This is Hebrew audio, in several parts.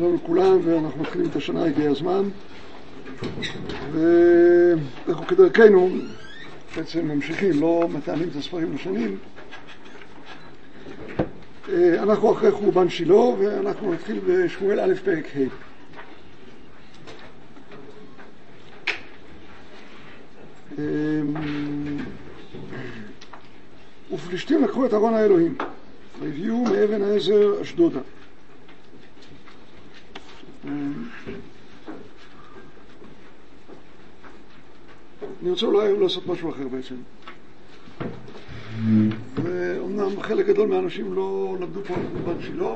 שלום לכולם, ואנחנו מתחילים את השנה, הגיע הזמן. ואנחנו כדרכנו בעצם ממשיכים, לא מתאמים את הספרים לשנים. אנחנו אחרי חורבן שילה, ואנחנו נתחיל בשמואל א' פרק ה'. ופלישתים לקחו את ארון האלוהים והביאו מאבן העזר אשדודה. אני רוצה אולי לעשות משהו אחר בעצם. ואומנם חלק גדול מהאנשים לא למדו פה על חורבן שילה,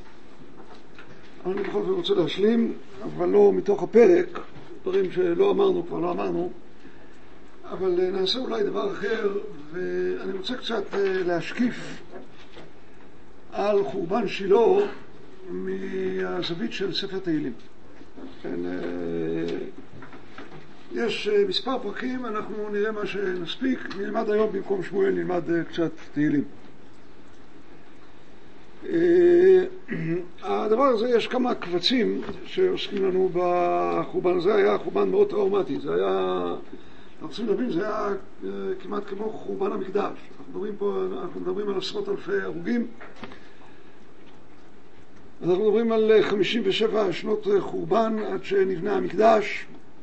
אני בכל זאת רוצה להשלים, אבל לא מתוך הפרק, דברים שלא אמרנו, כבר לא אמרנו, אבל נעשה אולי דבר אחר, ואני רוצה קצת להשקיף על חורבן שילה מהזווית של ספר תהילים. כן, יש מספר פרקים, אנחנו נראה מה שנספיק, נלמד היום במקום שמואל, נלמד קצת תהילים. הדבר הזה, יש כמה קבצים שעוסקים לנו בחורבן הזה. היה חורבן מאוד טראומטי, זה היה, אנחנו רוצים להבין, זה היה כמעט כמו חורבן המקדש. אנחנו מדברים על עשרות אלפי הרוגים, אנחנו מדברים על 57 שנות חורבן עד שנבנה המקדש.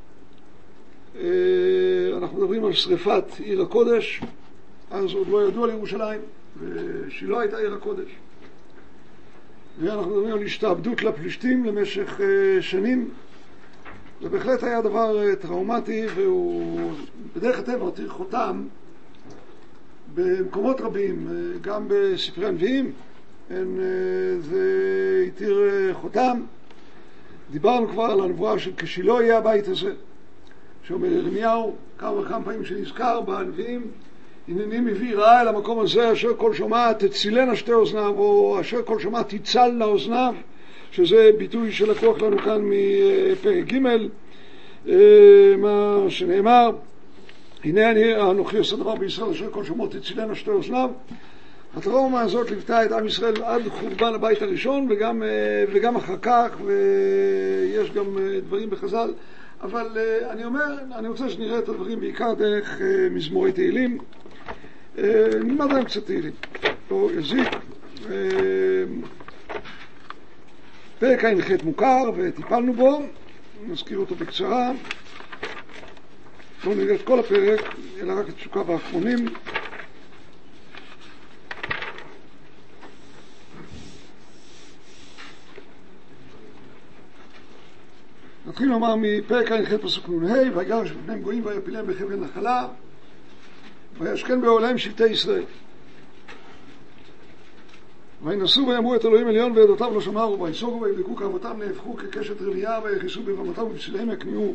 אנחנו מדברים על שריפת עיר הקודש, אז עוד לא ידעו על ירושלים, ושילה הייתה עיר הקודש. ואנחנו מדברים על השתעבדות לפלישתים למשך שנים. זה בהחלט היה דבר טראומטי, והוא בדרך הטבע הותיר חותם במקומות רבים, גם בספרי הנביאים זה התיר חותם. דיברנו כבר על הנבואה של כשילה יהיה הבית הזה, שאומר ירמיהו כמה וכמה פעמים שנזכר בנביאים, הנני מביא רעה אל המקום הזה, אשר כל שומע תצילנה שתי אוזניו, או אשר כל שומע תצלנה אוזניו, שזה ביטוי שלקוח לנו כאן מפרק ג', מה שנאמר, הנה אני אנוכי עושה דבר בישראל, אשר כל שומע תצילנה שתי אוזניו. הטראומה הזאת ליוותה את עם ישראל עד חורבן הבית הראשון, וגם אחר כך, ויש גם דברים בחז"ל, אבל אני רוצה שנראה את הדברים בעיקר דרך מזמורי תהילים. נלמד להם קצת תהילים, לא יזיק. פרק ע"ח מוכר וטיפלנו בו, נזכיר אותו בקצרה. לא נראה את כל הפרק, אלא רק את פסוקיו האחרונים. נתחיל לומר מפרק ע"ח פסוק נ"ה, ויגרש בפניהם גויים ויפילם בחבל נחלה וישכן באוהליהם שבטי ישראל. וינשאו ויאמרו את אלוהים עליון ועדותיו לא שמרו, ויסוגו ויבדקו כאבותם, נהפכו כקשת רבייה ויכסו בבמתם ובפסליהם יקניעו.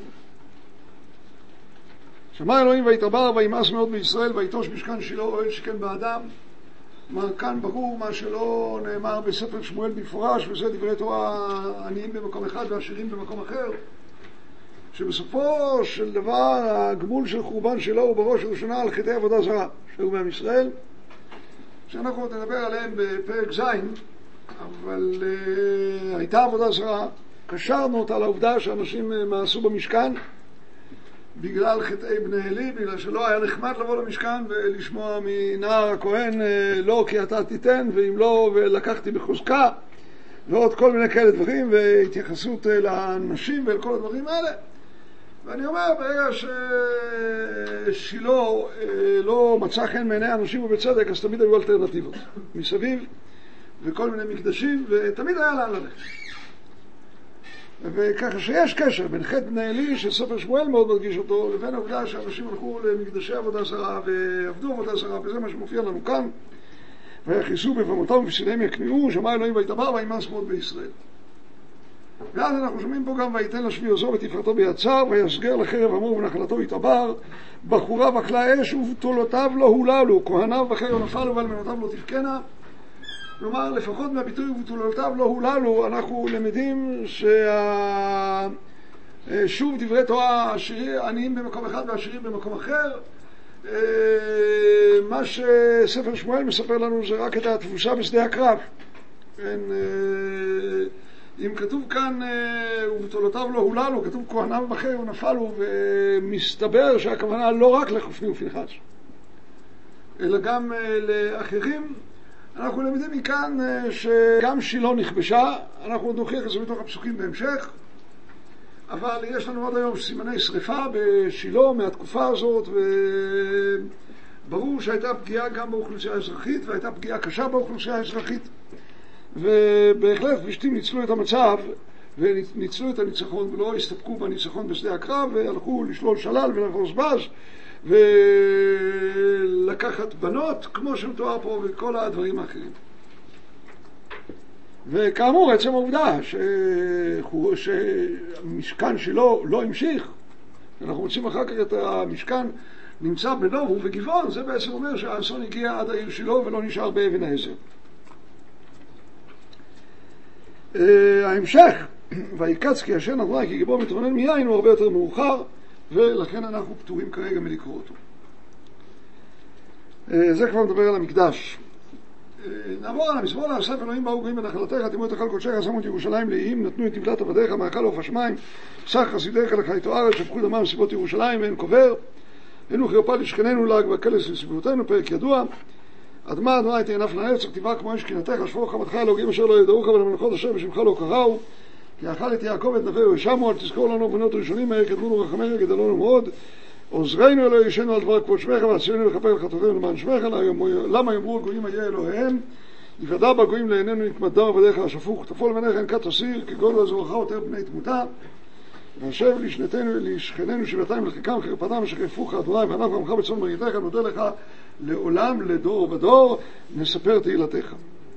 שמע אלוהים ויתעבר וימאס מאוד בישראל, ויטוש משכן שילה אוהל שכן באדם. כאן ברור מה שלא נאמר בספר שמואל במפורש, וזה דברי תורה עניים במקום אחד ועשירים במקום אחר, שבסופו של דבר הגמול של חורבן שילה הוא בראש ובראשונה על חטאי עבודה זרה שהיו בעם ישראל, שאנחנו נדבר עליהם בפרק ז', אבל הייתה עבודה זרה, קשרנו אותה לעובדה שאנשים מעשו במשכן בגלל חטאי בני אלי, בגלל שלא היה נחמד לבוא למשכן ולשמוע מנער הכהן לא כי אתה תיתן, ואם לא ולקחתי בחוזקה, ועוד כל מיני כאלה דברים, והתייחסות לאנשים ולכל הדברים האלה. ואני אומר, ברגע ששילה לא מצא חן מעיני האנשים ובצדק, אז תמיד היו אלטרנטיבות מסביב, וכל מיני מקדשים, ותמיד היה לאן ללכת. וככה שיש קשר בין חטא בני אלי, שספר שמואל מאוד מדגיש אותו, לבין העובדה שאנשים הלכו למקדשי עבודה זרה ועבדו עבודה זרה, וזה מה שמופיע לנו כאן. ויכסו בבמתם ובפסליהם יקניעו, שמע אלוהים ויתעבר וימאס מאוד בישראל. ואז אנחנו שומעים פה גם ויתן לשבי עוזו ותפארתו ביצר, ויסגר לחרב עמו ונחלתו יתעבר, בחוריו אכלה אש ובתולותיו לא הוללו, כהניו בחיר נפלו ואלמנותיו לא תבכנה. כלומר, לפחות מהביטוי ובתולותיו לא הוללו, אנחנו למדים שוב דברי תורה עניים במקום אחד ועשירים במקום אחר. מה שספר שמואל מספר לנו זה רק את התבוסה בשדה הקרב. אם כתוב כאן ובתולותיו לא הוללו, כתוב כהניו בכיו נפלו, ומסתבר שהכוונה לא רק לחופני ופנחס אלא גם לאחרים. אנחנו למדים מכאן שגם שילה נכבשה, אנחנו נוכיח את זה מתוך הפסוקים בהמשך, אבל יש לנו עד היום סימני שריפה בשילה מהתקופה הזאת, וברור שהייתה פגיעה גם באוכלוסייה האזרחית, והייתה פגיעה קשה באוכלוסייה האזרחית, ובהחלט פלישתים ניצלו את המצב וניצלו את הניצחון ולא הסתפקו בניצחון בשדה הקרב, והלכו לשלול שלל ולחוס בז ולקחת בנות כמו שמתואר פה וכל הדברים האחרים. וכאמור עצם העובדה שהמשכן שלו לא המשיך, אנחנו רוצים אחר כך את המשכן נמצא בנוב ובגבעון, זה בעצם אומר שהאסון הגיע עד העיר שלו ולא נשאר באבן העזר. ההמשך ויקץ כי השן אדוני כי גיבור מתרונן מיין הוא הרבה יותר מאוחר, ולכן אנחנו פטורים כרגע מלקרוא אותו. זה כבר מדבר על המקדש. נעבור על המזמור לאסף אלוהים באו גויים בנחלתך תימו את אכל קודשך שמו את ירושלים לאיים נתנו את נבלת עבדיך מאכל עוף השמיים סך חסידיך לחייתו ארץ שפכו דמם סיבות ירושלים ואין קובר היינו חרפה לשכננו להג והקלס לסביבותינו פרק ידוע אדמה אדוני תענף לארץ כתיבה כמו אש קנתך שפוך חמתך אלוהים אשר לא ידעוך ולמלכות אשר בשמך לא קראו כי אכל את יעקב את נווהו ושמו אל תזכור לנו בנות ראשונים מהר קדמונו רחמנו גדלנו מאוד עוזרנו אלוהי ישנו על דבר כבוד שמך והציונו לכפר לחטאותינו למען שמך למה יאמרו הגויים היה אלוהיהם יוודע בגויים לעינינו נתמדם עבדיך השפוך תפול מניך אנקת אסיר כגודל זרועך יותר בני תמותה והשב לשכננו שבעתיים לחיקם חרפתם אשר יפוך אדוני וענף רמך בצאן מרעיתך נודה לך לעולם לדור ודור נספר תהילתך.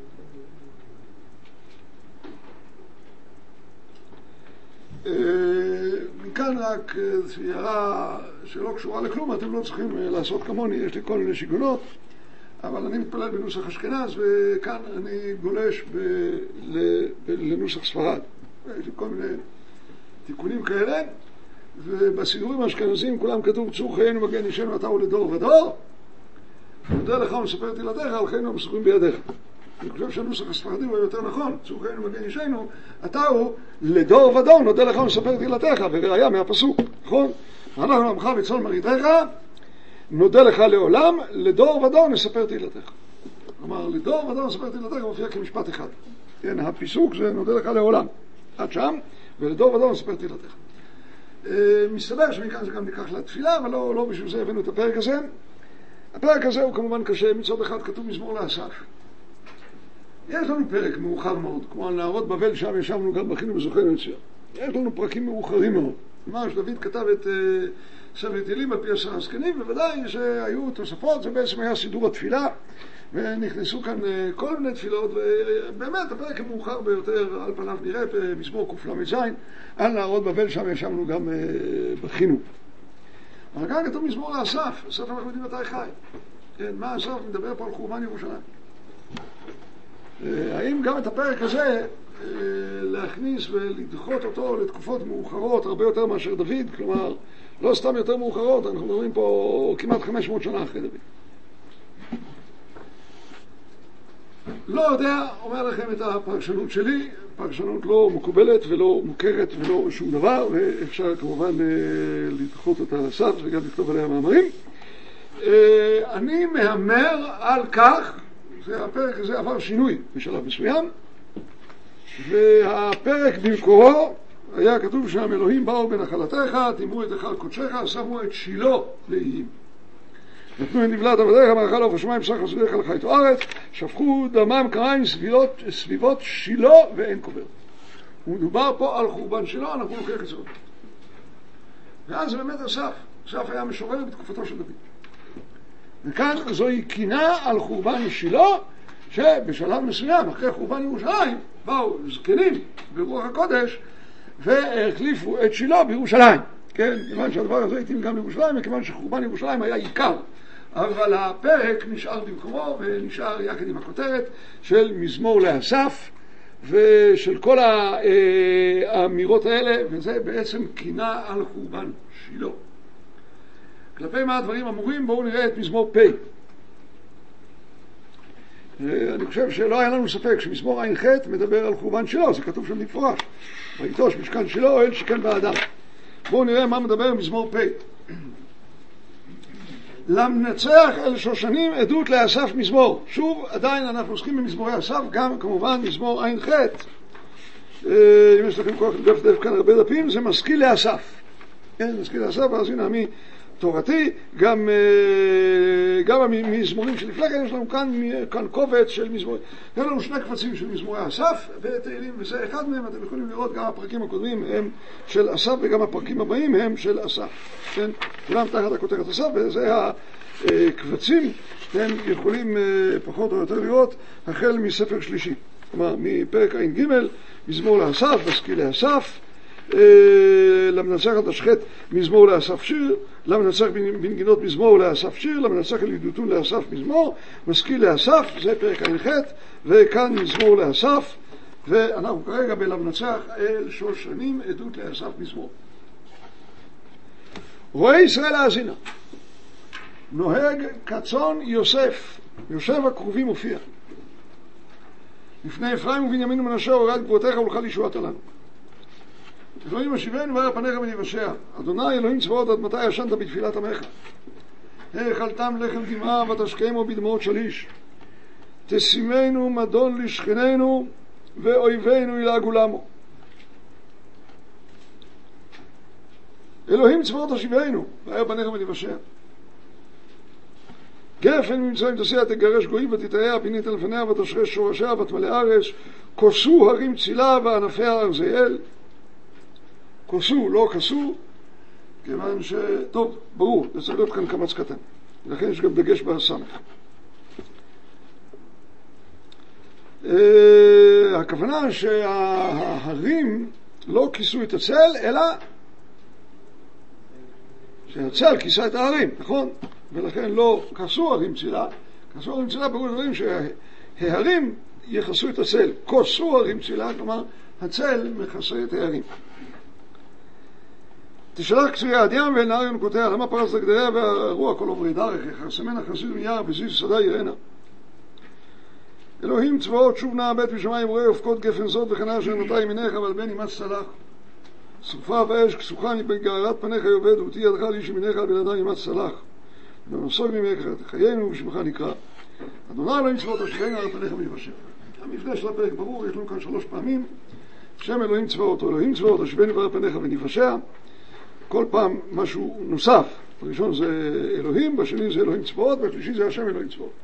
מכאן רק הערה שלא קשורה לכלום, אתם לא צריכים לעשות כמוני, יש לי כל מיני שיגונות, אבל אני מתפלל בנוסח אשכנז וכאן אני גולש לנוסח ספרד. יש לי כל מיני תיקונים כאלה, ובסידורים האשכנזיים כולם כתוב צור חיינו מגן אישנו אתה הוא לדור ודור נודה לך ונספר תהילתך על חיינו המסורים בידיך. אני חושב שהנוסח הספרדי הוא יותר נכון, צור חיינו מגן אישנו אתה הוא לדור ודור נודה לך ונספר תהילתך, וראיה מהפסוק, נכון? אנחנו עמך בצאן מרעיתך נודה לך לעולם לדור ודור נספר תהילתך. כלומר לדור ודור נספר תהילתך מופיע כמשפט אחד, כן, הפסוק זה נודה לך לעולם עד שם, ולדור ודור נספר תהילתך. מסתבר שמכאן זה גם ניקח לתפילה, אבל לא בשביל זה הבאנו את הפרק הזה. הפרק הזה הוא כמובן קשה, מצד אחד כתוב מזמור לאסף. יש לנו פרק מאוחר מאוד, כמו על נהרות בבל, שם ישבנו גם בכינו וזוכרנו את ציון. יש לנו פרקים מאוחרים מאוד. ממש דוד כתב את ספר תהילים על פי 10 הזקנים, בוודאי שהיו תוספות, זה בעצם היה סידור התפילה, ונכנסו כאן כל מיני תפילות, ובאמת הפרק המאוחר ביותר על פניו נראה במזמור קל"ז, על נהרות בבל, שם ישבנו גם בכינו. אבל כאן כתוב מזמור לאסף, אסף אנחנו יודעים מתי חי. כן, מה אסף מדבר פה על חורבן ירושלים? האם גם את הפרק הזה להכניס ולדחות אותו לתקופות מאוחרות הרבה יותר מאשר דוד, כלומר לא סתם יותר מאוחרות, אנחנו מדברים פה כמעט 500 שנה אחרי דוד. לא יודע, אומר לכם את הפרשנות שלי, פרשנות לא מקובלת ולא מוכרת ולא שום דבר, ואפשר כמובן לדחות אותה לסף וגם לכתוב עליה מאמרים. אני מהמר על כך, הפרק הזה עבר שינוי בשלב מסוים, והפרק במקורו היה כתוב שם אלוהים באו בנחלתך, תימו את אכל קודשך, שמו את שילה לאיים. נתנו את נבלת עבדיך מאכל עוף השמיים סך חסידיך לחייתו ארץ, שפכו דמם כמים סביבות שילה ואין קובר. ומדובר פה על חורבן שילה, אנחנו נוכיח את זה עוד. ואז זה באמת אסף היה משורר בתקופתו של דוד. וכאן זוהי קינה על חורבן שילה, שבשלב מסוים אחרי חורבן ירושלים באו זקנים ברוח הקודש והחליפו את שילה בירושלים. כן, כיוון שהדבר הזה התאים גם לירושלים, וכיוון שחורבן ירושלים היה עיקר, אבל הפרק נשאר במקומו ונשאר יחד עם הכותרת של מזמור לאסף ושל כל האמירות האלה, וזה בעצם קינה על חורבן שילה. כלפי מה הדברים אמורים, בואו נראה את מזמור פ'. אני חושב שלא היה לנו ספק שמזמור עין ח' מדבר על חורבן שילה, זה כתוב שם במפורש. ויטוש משכן שילה אוהל שיכן באדם. בואו נראה מה מדבר מזמור פ'. למנצח אל שושנים עדות לאסף מזמור. שוב, עדיין אנחנו עוסקים במזמורי אסף, גם כמובן מזמור עין ח'. אם יש לכם כוח לדף כאן הרבה דפים, זה משכיל לאסף. כן, משכיל לאסף, אז הנה מי תורתי, גם המזמורים שלפני כן יש לנו כאן קובץ של מזמורים. יש לנו שני קבצים של מזמורי אסף ותהילים, וזה אחד מהם, אתם יכולים לראות גם הפרקים הקודמים הם של אסף וגם הפרקים הבאים הם של אסף. כן, כולם תחת הכותרת אסף, וזה הקבצים, אתם יכולים פחות או יותר לראות החל מספר שלישי. כלומר, מפרק עין ג' מזמור לאסף, משכיל לאסף, למנצח על תשחט מזמור לאסף שיר, למנצח בנגינות מזמור לאסף שיר, למנצח על עדותון לאסף מזמור, משכיל לאסף, זה פרק עין ח', וכאן מזמור לאסף, ואנחנו כרגע בלמנצח אל שושנים עדות לאסף מזמור. רואה ישראל האזינה, נוהג כצאן יוסף, יושב הקרובים מופיע. לפני אפרים ובנימין ומנשה הורד גבוהותיך ולך לישועתה לנו. אלוהים השיבנו וירא פניך וניוושע. אדוני אלוהים צבאות עד מתי ישנת בתפילת עמך? האכלתם לחם דמעה ותשקמו בדמעות שליש. תשימנו מדון לשכננו ואויבינו ילעגו למו. אלוהים צבאות השיבנו וירא פניך וניוושע. גפן ממצרים תסיע תגרש גויים ותתאיה פינית לפניה ותשרש שורשיה ותמלא ארץ. כוסו הרים צילה וענפיה ארזיאל. כוסו, לא כסו, כיוון טוב, ברור, זה צריך להיות כאן קמץ קטן. לכן יש גם דגש בסמך. הכוונה שההרים לא כיסו את הצל, אלא שהצל כיסה את ההרים, נכון? ולכן לא כסו הרים צילה. כסו הרים צילה ברור דברים שההרים יכסו את הצל. כוסו הרים צילה, כלומר, הצל מכסה את ההרים. תשלח קצויה עד ים ואל נהר ינקותיה, למה פרס לגדריה והרוח כל עוברי דרך, יחרסמנה חסיד מיער בזיז שדה יראנה. אלוהים צבאות שוב נע בית בשמיים וראה אופקות גפן זאת וכנה אשר נוטה ימינך אבל בן אימץ צלח. שרופה ואש כסוכה מגערת פניך יאבד ותהי ידך לאיש ימינך על בן אדם אימץ צלח. ונסוג ממך תחיינו ושמך נקרא. אדוני אלוהים צבאות השכינו על פניך וניוושע. המפגש של הפרק ברור, יש לנו כאן 3 פעמים. שם אלוהים צבאות או אלוהים צבאות השכינו על פניך וניוושע. כל פעם משהו נוסף. הראשון זה אלוהים, בשני זה אלוהים צבאות, והשלישי זה השם אלוהים צבאות.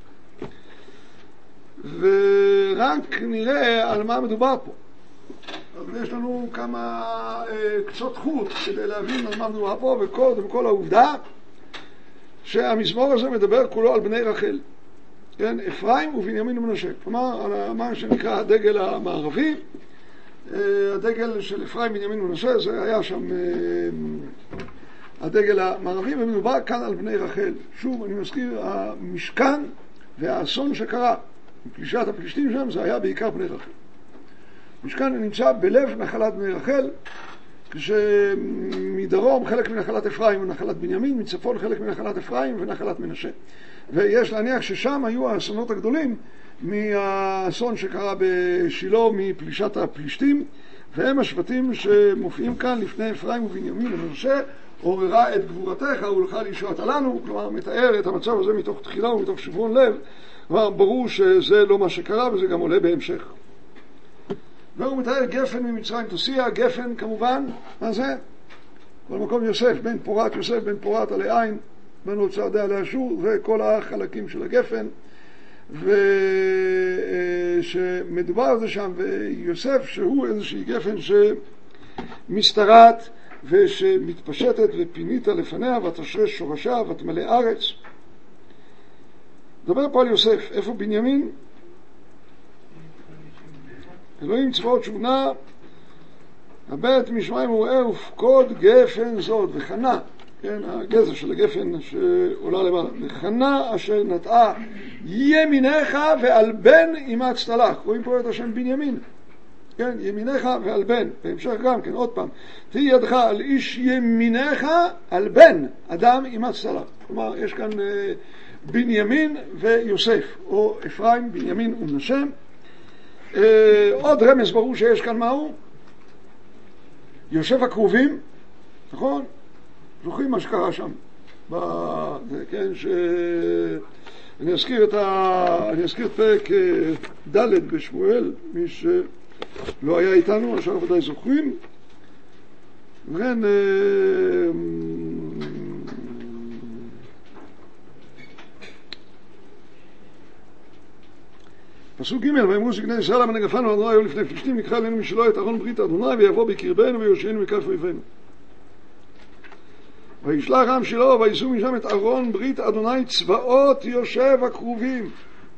ורק נראה על מה מדובר פה. אז יש לנו כמה קצות חוט כדי להבין על מה מדובר פה, וקודם כל העובדה שהמזמור הזה מדבר כולו על בני רחל. כן, אפרים ובנימין ומנשה. כלומר, על מה שנקרא הדגל המערבי, הדגל של אפרים בנימין ומנשה, זה היה שם הדגל המערבי, ומדובר כאן על בני רחל. שוב, אני מזכיר, המשכן והאסון שקרה בפלישת הפלישתים שם, זה היה בעיקר בני רחל. המשכן נמצא בלב נחלת בני רחל, כשמדרום חלק מנחלת אפרים ונחלת בנימין, מצפון חלק מנחלת אפרים ונחלת מנשה. ויש להניח ששם היו האסונות הגדולים מהאסון שקרה בשילה מפלישת הפלישתים, והם השבטים שמופיעים כאן לפני אפרים ובנימין ומנשה, עוררה את גבורתך ולך לישועתה לנו, כלומר מתאר את המצב הזה מתוך תחילה ומתוך שברון לב, כבר ברור שזה לא מה שקרה וזה גם עולה בהמשך. והוא מתאר גפן ממצרים תוסיע, גפן כמובן, מה זה? כל מקום יוסף, בן פורת יוסף, בן פורת עלי עין, בן הוצעדה עלי אשור, וכל החלקים של הגפן, ושמדובר על זה שם, ויוסף שהוא איזושהי גפן שמסתרעת ושמתפשטת ופינית לפניה ותשרש שורשה ותמלא ארץ. דבר פה על יוסף, איפה בנימין? אלוהים צבאות שובנה, הבית משמיים וראה ופקוד גפן זאת, וחנה, כן, הגזע של הגפן שעולה למעלה, וחנה אשר נטעה ימינך ועל בן אימצת לך. רואים פה את השם בנימין, כן, ימינך ועל בן, בהמשך גם כן, עוד פעם, תהי ידך על איש ימינך על בן אדם אימצת לך. כלומר, יש כאן בנימין ויוסף, או אפרים, בנימין ומנשה. עוד רמז ברור שיש כאן מהו? יושב הקרובים, נכון? זוכרים מה שקרה שם? כן, אני אזכיר את פרק ד' בשמואל, מי שלא היה איתנו, עכשיו ודאי זוכרים. וכן, פסוק ג' ואמרו זקני ישראל למה נגפנו אדוני היו לפני פלישתים נקרא אלינו משלו את ארון ברית אדוני ויבוא בקרבנו ויושיענו מכף אויבינו. וישלח עם שילה ויישאו משם את ארון ברית אדוני צבאות יושב הקרובים.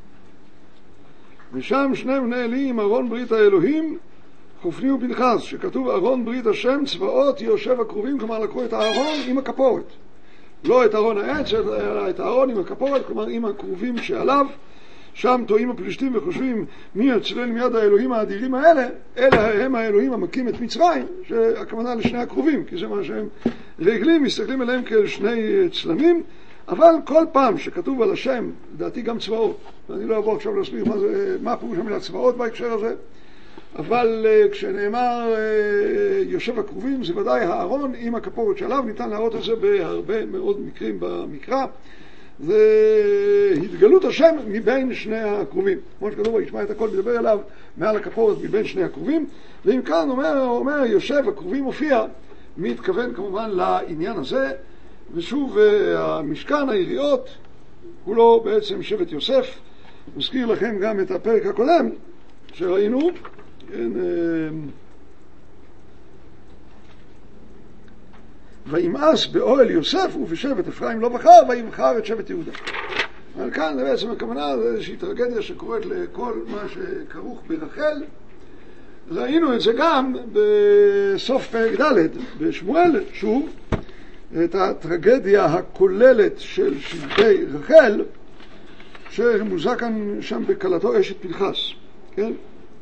ושם שני בני עלי עם ארון ברית האלוהים חופני ופנחס, שכתוב ארון ברית השם צבאות יושב הקרובים, כלומר לקחו את הארון עם הכפורת, לא את ארון העץ אלא את הארון עם הכפורת, כלומר עם הקרובים שעליו. שם טועים הפלישתים וחושבים מי יצלל מיד האלוהים האדירים האלה, אלה הם האלוהים המקים את מצרים, שהכוונה לשני הקרובים, כי זה מה שהם רגלים, מסתכלים אליהם כאל שני צלמים. אבל כל פעם שכתוב על השם, לדעתי גם צבאות, ואני לא אבוא עכשיו להסביר מה פירוש המילה צבאות בהקשר הזה, אבל כשנאמר יושב הקרובים זה ודאי הארון עם הכפורת שעליו. ניתן להראות את זה בהרבה מאוד מקרים במקרא, זה התגלות השם מבין שני הקרובים, כמו שכתוב וישמע את הכל מדבר אליו מעל הכפורת מבין שני הקרובים. ואם כאן אומר יושב הקרובים מופיע, מתכוון כמובן לעניין הזה. ושוב המשכן העיריות כולו בעצם שבט יוסף. מזכיר לכם גם את הפרק הקודם שראינו, וימאס באוהל יוסף ובשבט אפרים לא בחר ויבחר את שבט יהודה. אבל כאן זה בעצם הכוונה, זה איזושהי טרגדיה שקורית לכל מה שכרוך ברחל. ראינו את זה גם בסוף פרק ד' בשמואל, שוב את הטרגדיה הכוללת של שבטי רחל שמוזק כאן שם בקלתו אשת פנחס, כן?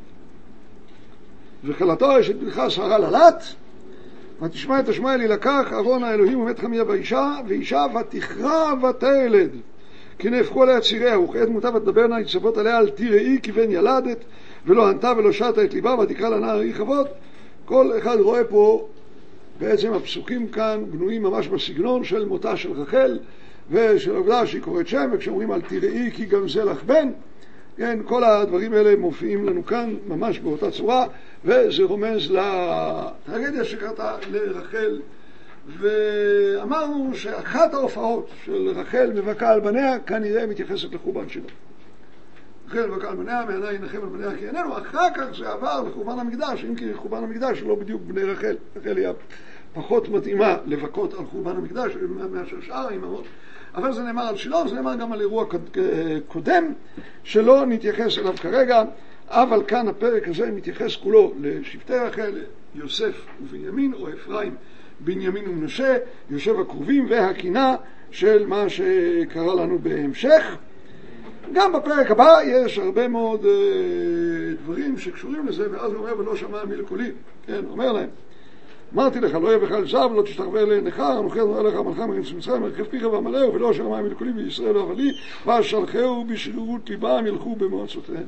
וקלתו אשת פנחס הרע ללט, ותשמע את השמואל ילקח ארון האלוהים ומת חמיה ואישה ותכרע ותלד כי נהפכו עליה ציריה וכעת מותה ותדברנה יצוות עליה אל תראי כי בן ילדת ולא ענתה ולא שתה את ליבה ותקרא לנער אי חוות. כל אחד רואה פה בעצם הפסוקים כאן בנויים ממש בסגנון של מותה של רחל ושל עובדה שהיא קוראת שם, וכשאומרים אל תראי כי גם זה לך בן, כן, כל הדברים האלה מופיעים לנו כאן ממש באותה צורה, וזה רומז לטרגדיה שקרתה לרחל. ואמרנו שאחת ההופעות של רחל מבכה על בניה כנראה מתייחסת לחורבן שלו. רחל מבכה על בניה, מעיני ינחם על בניה כי איננו. אחר כך זה עבר לחורבן המקדש, אם כי חורבן המקדש לא בדיוק בני רחל. רחל היא פחות מתאימה לבכות על חורבן המקדש מאשר שאר האימהות. אבל זה נאמר על שילה, זה נאמר גם על אירוע קודם שלא נתייחס אליו כרגע. אבל כאן הפרק הזה מתייחס כולו לשבטי רחל, יוסף ובנימין, או אפרים, בנימין ומנשה, יושב הקרובים והקינה של מה שקרה לנו בהמשך. גם בפרק הבא יש הרבה מאוד דברים שקשורים לזה, ואז הוא אומר ולא שמע מי לקולי, כן, אומר להם אמרתי לך לא יהיה בכלל זר ולא תשתחווה לנכר, אנוכי אומר לך מלכה מרץ מצרים מרחב פיך ועמלהו ולא שמע מי לקולי בישראל לא אבל לי ואשלחהו בשרירות ליבם ילכו במועצותיהם.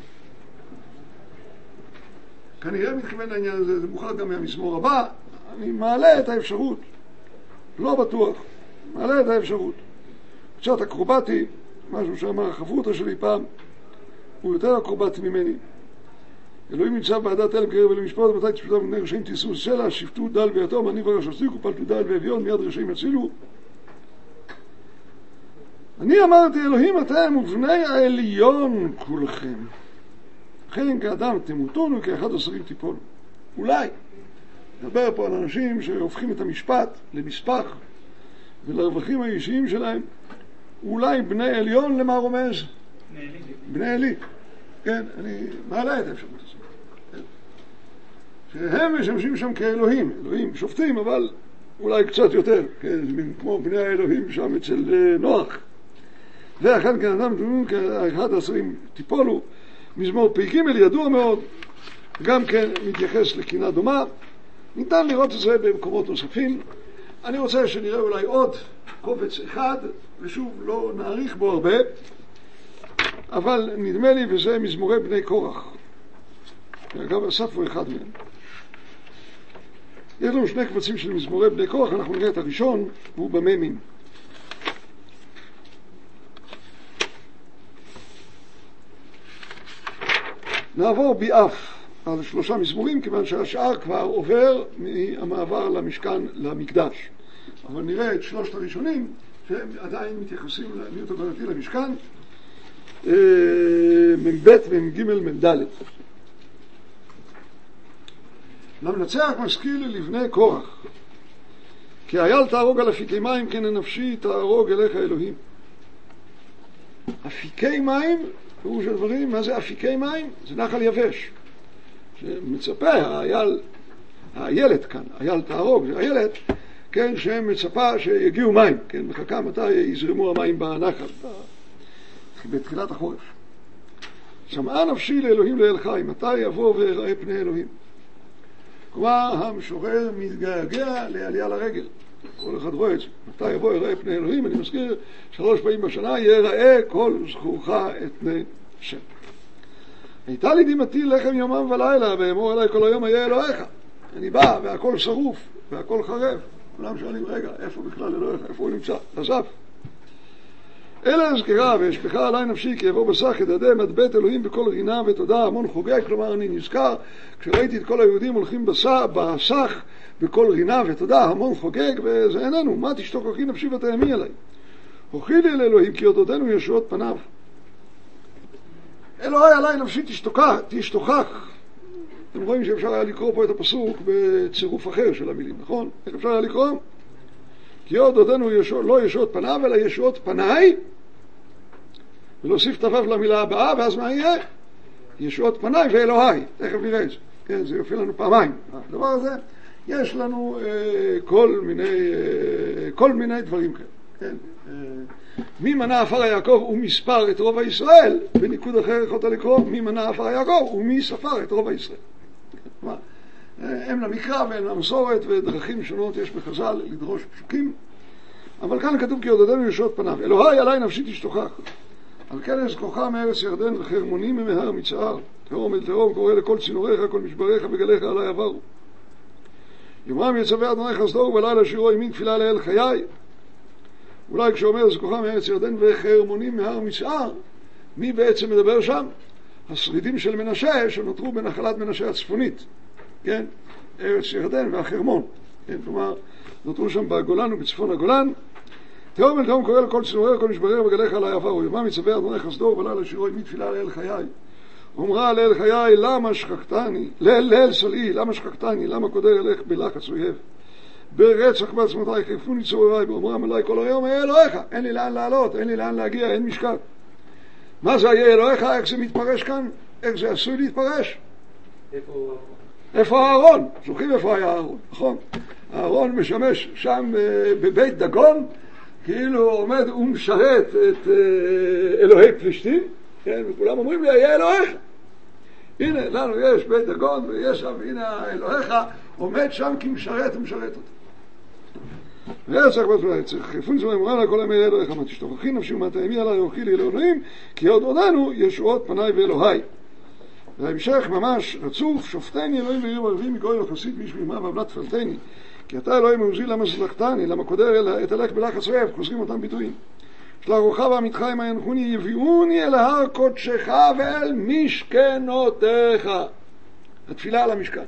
כנראה מתכוון לעניין הזה, זה מוכר גם מהמזמור הבא. אני מעלה את האפשרות, לא בטוח, מעלה את האפשרות. קצת אקרובטי, משהו שאמר החברותא שלי פעם, הוא יותר אקרובטי ממני. אלוהים ניצב בעדת אל בקרב ולמשפט, מתי תשפטו בני רשעים תישאו סלע, שפטו דל ויתום, אני ורש עסיקו, פלטו דל ואביון, מיד רשעים יצילו. אני אמרתי אלוהים אתם ובני העליון כולכם. לכן כאדם תמותונו, כאחד השרים תיפולו. אולי נדבר פה על אנשים שהופכים את המשפט למספח ולרווחים האישיים שלהם. אולי בני עליון למה רומז? בני עלי. כן, אני מעלה את האפשרות הזאת. שהם משמשים שם כאלוהים, אלוהים שופטים, אבל אולי קצת יותר, כן, כמו בני האלוהים שם אצל נוח. ואחד כאדם תמותונו, כאחד השרים תיפולו. מזמור פ"ג ידוע מאוד, גם כן מתייחס לקינה דומה. ניתן לראות את זה במקומות נוספים. אני רוצה שנראה אולי עוד קובץ אחד, ושוב לא נאריך בו הרבה, אבל נדמה לי וזה מזמורי בני קורח. אגב, אסף הוא אחד מהם. יש לנו שני קבצים של מזמורי בני קורח, אנחנו נראה את הראשון, והוא בממים. נעבור ביאף על 3 מזמורים, כיוון שהשאר כבר עובר מהמעבר למשכן למקדש. אבל נראה את 3 הראשונים, שהם עדיין מתייחסים לעניות הגנתי למשכן, מב' ומג' מ"ד. למנצח משכיל לבני קורח, כי אייל תהרוג על אפיקי מים, כן הנפשי תהרוג אליך אלוהים. אפיקי מים, פירוש הדברים, מה זה אפיקי מים? זה נחל יבש. שמצפה, הילד כאן, אייל תהרוג, זה הילד, כן, שמצפה שיגיעו מים, כן, מחכה מתי יזרמו המים בנחל, בתחילת החורף. שמעה נפשי לאלוהים לאל חי, מתי יבוא ויראה פני אלוהים? כלומר, המשורר מתגעגע לעלייה לרגל. כל אחד רואה את זה. מתי יבוא יראה פני אלוהים? אני מזכיר, 3 פעמים בשנה יראה כל זכורך את פני השם. הייתה לי דמעתי לחם יומם ולילה, ואמור אליי כל היום היה אלוהיך. אני בא, והכל שרוף, והכל חרב. כולם שואלים, רגע, איפה בכלל אלוהיך? איפה הוא נמצא? עזב. אלא אזכרה והשפכה עליי נפשי, כי יבוא בסך ידדה מדבט אלוהים בכל רינה ותודה, המון חוגג. כלומר, אני נזכר, כשראיתי את כל היהודים הולכים בסך בכל רינה ותודה, המון חוגג, וזה איננו. מה תשתוק אחי נפשי ותאמי עליי? הוכי לי אל אלוהים, כי יודותינו ישועות פניו. אלוהי עליי נפשי תשתוכח. אתם רואים שאפשר היה לקרוא פה את הפסוק בצירוף אחר של המילים, נכון? איך אפשר היה לקרוא? כי יודותינו לא ישועות פניו, אלא ישועות פניי, ולהוסיף תוו למילה הבאה, ואז מה יהיה? ישועות פניי ואלוהי. תכף נראה את זה. כן, זה יופיע לנו פעמיים. הדבר הזה, יש לנו כל מיני דברים כאלה. כן? מי מנה עפר היעקב ומספר את רוב הישראל, בניקוד אחר יכולת לקרוא מי מנה עפר היעקב ומי ספר את רוב הישראל. כלומר, הם למקרא והם למסורת ודרכים שונות יש בחז"ל לדרוש פסוקים, אבל כאן כתוב כי יודותינו ישועות פניו. אלוהי עליי נפשי תשתוכח, על כן אזכורך מארץ ירדן וחרמונים ממהר מצער, תהום אל תהום קורא לכל צינוריך, כל משבריך וגליך עליי עברו. יומם יצווה אדוני חסדו ובלילה שירו ימין תפילה לאל חיי. אולי כשאומר אזכורך מארץ ירדן וחרמונים מהר מצער, מי בעצם מדבר שם? השרידים של מנשה שנותרו בנחלת מנשה הצפונית, כן? ארץ ירדן והחרמון, כן? כלומר, נותרו שם בגולן ובצפון הגולן. תהום אל תהום קורא לכל צינוריך, כל משבריך וגליך עליי עברו. יומם יצווה אדוני חסדו ובלילה שירו ימין תפילה לאל חיי. אומרה לאל חיי, למה שכחתני? לאל סלעי, למה שכחתני? למה קודר אלך בלחץ אויב? ברצח בעצמותיי חיפוני צורריי, ואומרם אליי כל היום, היה אלוהיך, אין לי לאן לעלות, אין לי לאן להגיע, אין משקל. מה זה היה אלוהיך? איך זה מתפרש כאן? איך זה עשוי להתפרש? איפה הארון? זוכרים איפה היה הארון, נכון? הארון משמש שם בבית דגון, כאילו עומד ומשרת את אלוהי פלישתים, כן? וכולם אומרים לי, היה אלוהיך. הנה, לנו יש בית דגון ויש שם, הנה אלוהיך עומד שם כי משרת ומשרת אותו. ורצח בעצמותיי, חיפוני צורריי, אמרה לה כל היום היה אלוהיך, מה תשתוכחי נפשי ומה תאמי עליי, הוכי לי לאלוהים, כי יודותינו ישועות פניי ואלוהי. וההמשך ממש רצוף, שופטני אלוהים ועיר וערבי מגוי וחסיד ואיש מימה ועבלת תפלתני, כי אתה אלוהים מעוזי למה סלחתני, למה קודר אתהלך בלחץ אויב, חוזרים אותם ביטויים. שלח רוחך ועמיתך עמי ינחוני, יביאוני אל הר קודשך ואל משכנותיך. התפילה על המשכן.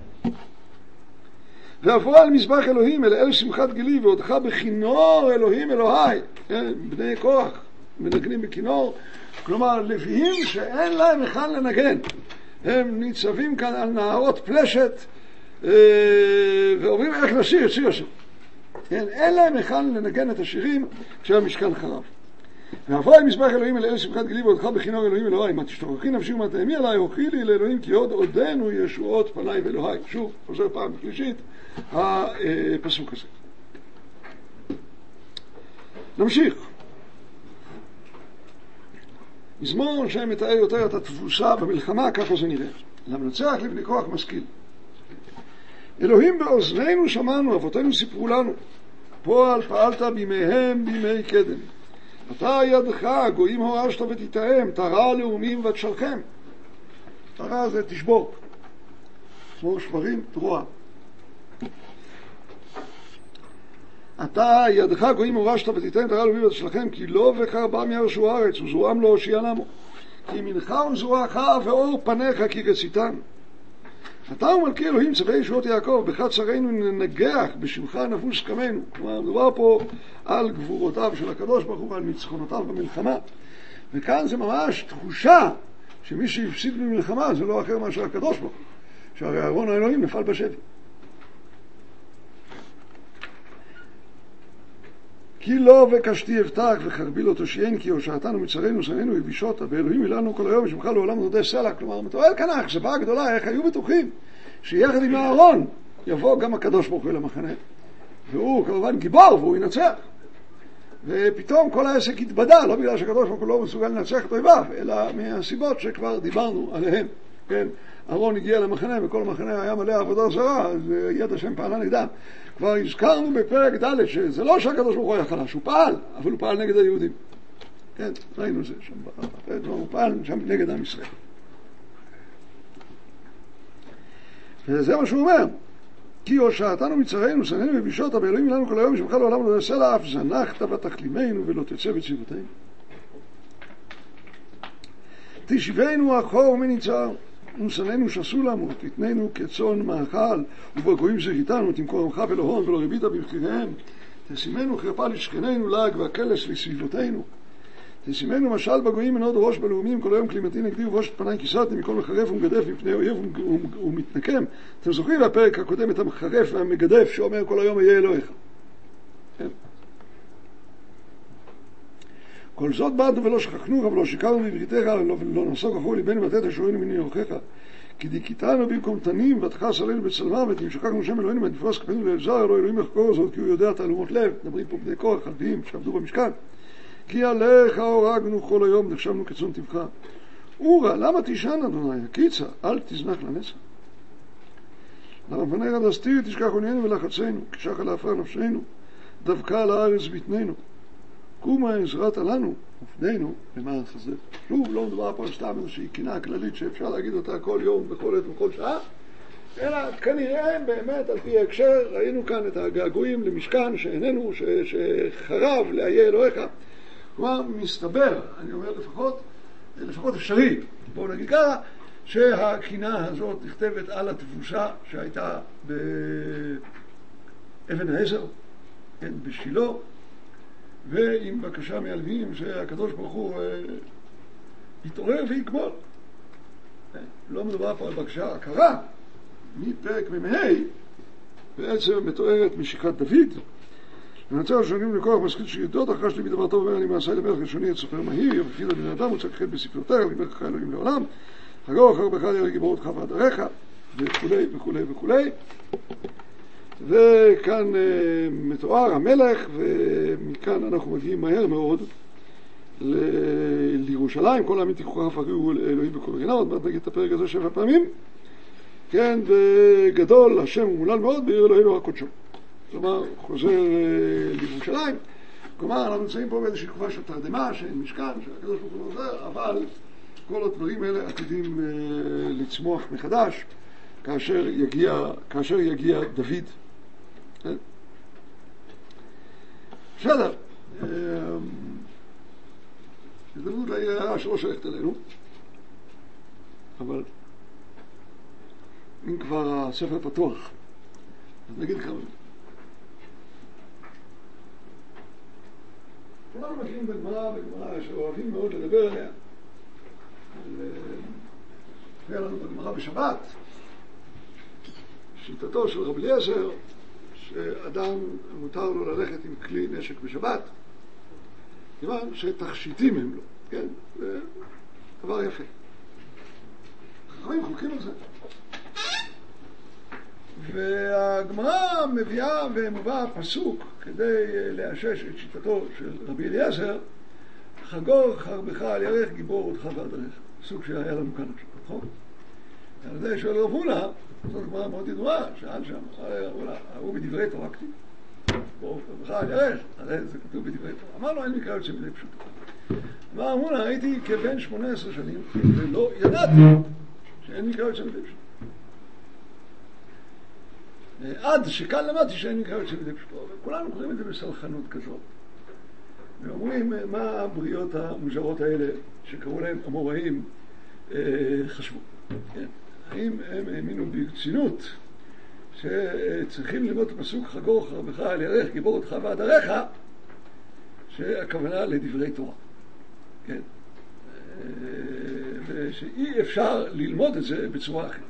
ואפו על מזבח אלוהים, אל שמחת גילי, ועודך בכינור אלוהים אלוהי. כן, בני כוח, מנגנים בכינור. כלומר, לוויים שאין להם היכן לנגן. הם ניצבים כאן על נהרות פלשת, ואומרים איך לשיר את שיר השם. כן, אין להם היכן לנגן את השירים כשהמשכן חרב. ואפו על מזבח אלוהים, אל שמחת גילי, ועודך בכינור אלוהים אלוהי. מה תשתוכחי נפשי ומה תאמי עליי, הוכי לי לאלוהים, כי עודנו ישועות פניי ואלוהי. שוב, חוזר פעם שלישית. הפסוק הזה. נמשיך. מזמור שמתאר יותר את התבוסה במלחמה, ככה זה נראה. למנצח לבני כוח משכיל. אלוהים באוזנינו שמענו, אבותינו סיפרו לנו. פועל פעלת בימיהם בימי קדם. אתה ידך גויים הורשת ותתאם, תרע לאומים ותשלחם. תרע זה תשבור, כמו שברים, תרועה. אתה ידך גויים הורשת ותתאם, תרע לאומים ותשלחם, כי לא וחרבם ירשו הארץ וזרועם לא הושיענמו. כי מנך וזרועך ואור פניך כי רציתן. אתה ומלכי אלוהים צבא ישועות יעקב, בך צרינו ננגח, בשמך נבוס קמנו. כלומר, מדובר פה על גבורותיו של הקדוש ברוך הוא ועל ניצחונותיו במלחמה. וכאן זה ממש תחושה שמי שהפסיד במלחמה זה לא אחר מאשר הקדוש ברוך הוא. שהרי אהרון האלוהים נפל בשבי. כי לא וקשתי אבטח וחרבי לא תושיען, כי הושעתנו מצרינו שננו יבישותה, ואלוהים אילנו כל היום ושמך לעולם נודה סלע. כלומר, מתואר כאן האכזבה הגדולה, איך היו בטוחים שיחד עם אהרון יבוא גם הקדוש ברוך הוא אל המחנה, והוא כמובן גיבור והוא ינצח. ופתאום כל העסק התבדה, לא בגלל שהקדוש ברוך הוא לא מסוגל לנצח את אויביו, אלא מהסיבות שכבר דיברנו עליהן. כן, אהרון הגיע למחנה וכל המחנה היה מלא עבודה זרה, אז יד השם פעלה נגדם. כבר הזכרנו בפרק ד' שזה לא שהקדוש ברוך הוא היה חלש, הוא פעל, אבל הוא פעל נגד היהודים. כן, ראינו זה שם, הוא פעל שם נגד עם ישראל. וזה מה שהוא אומר, כי הושעתנו מצרינו שננו יבישותה, ואלוהים אילנו כל היום ושמך לעולם נודה סלע, אף זנחת ותכלימנו ולא תצא בצבאותינו. תשיבנו אחור מניצר, ונשננו שסולם ותתננו כצאן מאכל, ובגויים זכיתנו תמכור עמך ולא הון ולא ריבית במחיריהם. תשימנו חרפה לשכנינו לעג והקלס לסביבותינו. תשימנו משל בגויים מנוד ראש בלאומים, כל היום כלימתי נגדי ובוש את פני כיסרתי מכל מחרף ומגדף מפני אויב ומתנקם. אתם זוכרים בפרק הקודם את המחרף והמגדף שאומר כל היום אהיה אלוהיך. כן. כל זאת בעדנו ולא שכחנוך ולא שיקרנו בבריתך ולא נסוג אחור ליבנו לתת אשורנו מני אורחך. כי דיכיתנו במקום תנים ותחס עלינו בצלמה ותמשכחנו שם אלוהינו ותפרס כפינו לאלזר אלוהי אלוהים יחקור זאת כי הוא יודע תעלומות לב. מדברים פה בני כוח חלביים שעבדו במשכן. כי עליך הורגנו כל היום נחשבנו כצאן טבחה. אורה למה תישן אדוני הקיצה אל תזנח לנצח. למה פניך עד הסתיר תשכח עוניינו ולחצנו כשח על העפר נפשנו דווקא על הארץ ביטננו. קומה עזרת לנו ופנינו למען חסד. שוב, לא מדובר פה סתם איזושהי קינה כללית שאפשר להגיד אותה כל יום, בכל עת ובכל שעה, אלא כנראה באמת על פי ההקשר ראינו כאן את הגעגועים למשכן שאיננו, שחרב לאיה אלוהיך. כלומר, מסתבר, אני אומר לפחות אפשרי, בואו נגיד ככה, שהקינה הזאת נכתבת על התבוסה שהייתה באבן העזר, כן, בשילה, ועם בקשה מהלווים שהקדוש ברוך הוא יתעורר ויקבול. לא מדובר פה על בקשה הכרה, מפרק ממהי בעצם מתוארת משיקת דוד. ונצר השונים לכוח משכיל שידות, אחרי שלי בדבר טוב אומר אני מעשה למלך ראשוני את סופר מהיר, יפיד על בן אדם, הוא צריך חד בספרותיך, לברך אלוהים לעולם, חגור אחר בך יראה גיבורות לך ועדריך, וכולי וכולי וכולי. וכאן מתואר המלך, ומכאן אנחנו מגיעים מהר מאוד לירושלים. כל העמים תיקחו אף הריעו אלוהים בכל רינה, עוד מעט נגיד את הפרק הזה 7 פעמים. כן, וגדול השם הוא מולל מאוד בעיר אלוהינו הקודשו. כלומר, חוזר לירושלים. כלומר, אנחנו נמצאים פה באיזושהי תקופה של תרדמה, שאין משכן, שהקדוש ברוך הוא עוזר, אבל כל הדברים האלה עתידים לצמוח מחדש כאשר יגיע דוד. בסדר, הזדמנות להערה שלא שייכת אלינו, אבל אם כבר הספר פתוח, אז נגיד כמה. כולנו מכירים בגמרא שאוהבים מאוד לדבר עליה. היה לנו בגמרא בשבת, שיטתו של רבי אליעזר, שאדם מותר לו ללכת עם כלי נשק בשבת, כיוון שתכשיטים הם לו, כן? זה דבר יפה. חכמים חולקים על זה. והגמרא מביאה ומובא פסוק כדי לאשש את שיטתו של רבי אליעזר, חגור חרבך על ירך גיבור אותך ועדריך. פסוק שהיה לנו כאן עכשיו, נכון? על זה שואל רב הונא, זאת גמרא מאוד ידועה, שאל שם, הוא בדברי תורה כתיב. ברוך רבך על ירך, הרי זה כתוב בדברי תורה. אמר לו, אין מקרא יוצא מידי פשוטו. אמר אמונה, הייתי כבן 18 שנים ולא ידעתי שאין מקרא יוצא מידי פשוטו. עד שכאן למדתי שאין מקרא יוצא מידי פשוטו. וכולנו קוראים את זה בסלחנות כזאת. ואומרים, מה הבריאות המוזרות האלה שקראו להם אמוראים חשבו? כן? האם הם האמינו ברצינות שצריכים ללמוד את הפסוק חגור חרבך על ירך גיבור אותך ועד עריך, שהכוונה לדברי תורה, כן? ושאי אפשר ללמוד את זה בצורה אחרת.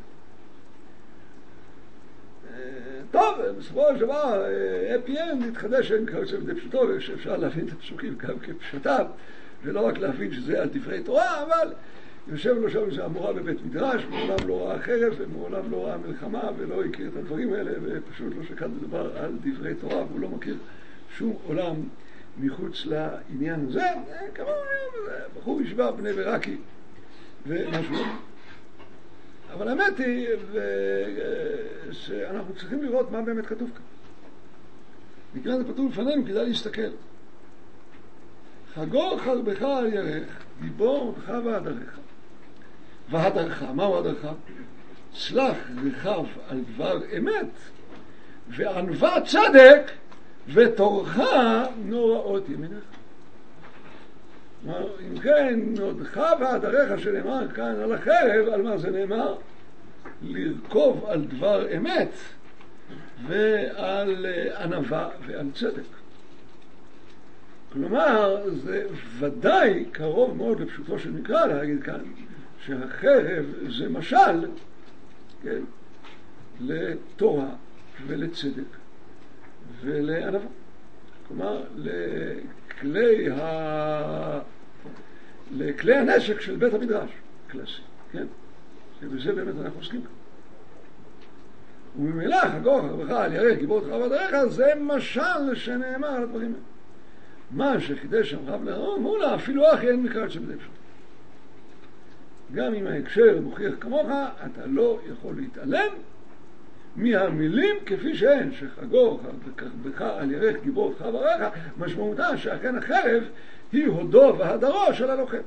טוב, בסופו של דבר אפי-אנד התחדש שאין מקרא יוצא מידי פשוטו, ושאפשר להבין את הפסוקים גם כפשטם ולא רק להבין שזה על דברי תורה, אבל יושב לו שם איזה אמורה בבית מדרש, מעולם לא ראה חרב ומעולם לא ראה מלחמה ולא הכיר את הדברים האלה, ופשוט לא שקד לדבר על דברי תורה, והוא לא מכיר שום עולם מחוץ לעניין הזה. כמה בחור ישבה בני ברקי ומשהו. אבל האמת היא שאנחנו צריכים לראות מה באמת כתוב כאן. מכיוון זה כתוב לפנינו, כדאי להסתכל. חגור חרבך על ירך, גיבור אותך ועד עריך. ועד עריך, מהו עד עריך? סלח רחב על דבר אמת, וענווה צדק, ותורך נוראות ימינך. אם כן, נודך ועד עריך שנאמר כאן על החרב, על מה זה נאמר? לרכוב על דבר אמת, ועל ענווה ועל צדק. כלומר, זה ודאי קרוב מאוד לפשוטו של מקרא להגיד כאן שהחרב זה משל, כן, לתורה ולצדק ולענווה. כלומר, לכלי הנשק של בית המדרש, קלאסי, כן? ובזה באמת אנחנו עוסקים כאן. וממילא חגור חרבך על ירך גיבור אותך ועד עריך, זה משל שנאמר על הדברים האלה. מה שחידש שם רב לאהרון, אמרו לה, אפילו אחי אין מקרא יוצא מידי פשוטו. גם אם ההקשר מוכיח כמוך, אתה לא יכול להתעלם מהמילים כפי שהן, שחגור חרבך על ירך גיבור אותך ועד עריך, משמעותה שאכן החרב היא הודו והדרו של הלוחם.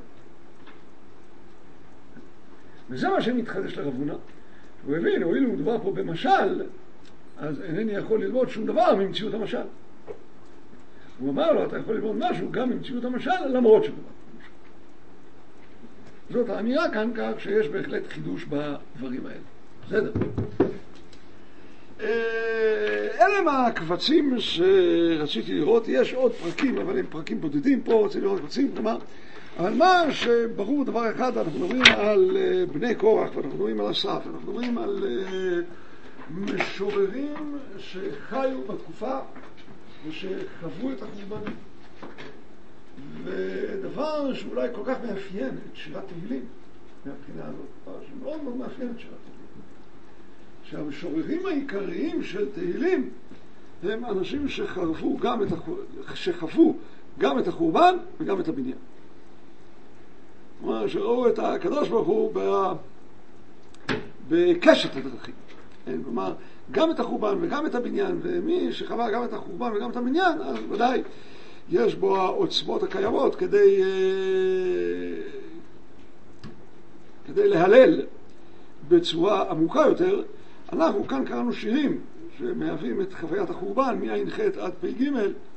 וזה מה שמתחדש לרב הונא. הוא הבין, הואיל ומדובר פה במשל, אז אינני יכול ללמוד שום דבר ממציאות המשל. הוא אמר לו, אתה יכול ללמוד משהו גם ממציאות המשל, למרות שדבר. זאת האמירה כאן כך שיש בהחלט חידוש בדברים האלה. בסדר. אלה מהקבצים שרציתי לראות, יש עוד פרקים, אבל הם פרקים בודדים, פה רציתי לראות קבצים, כלומר, אבל מה שברור דבר אחד, אנחנו מדברים על בני קורח, ואנחנו מדברים על אסף, אנחנו מדברים על משוררים שחיו בתקופה ושחוו את החורבן. ודבר שאולי כל כך מאפיין את שירת תהילים, מהבחינה הזאת, דבר שמאוד מאוד מאפיין את שירת תהילים. שהמשוררים העיקריים של תהילים הם אנשים שחוו גם את החורבן וגם את הבניין. כלומר, שראו את הקדוש ברוך הוא בקשת הדרכים. כלומר, גם את החורבן וגם את הבניין, ומי שחווה גם את החורבן וגם את הבניין, אז ודאי יש בו העוצמות הקיימות כדי להלל בצורה עמוקה יותר. אנחנו כאן קראנו שירים שמהווים את חוויית החורבן מע"ח עד פ"ג,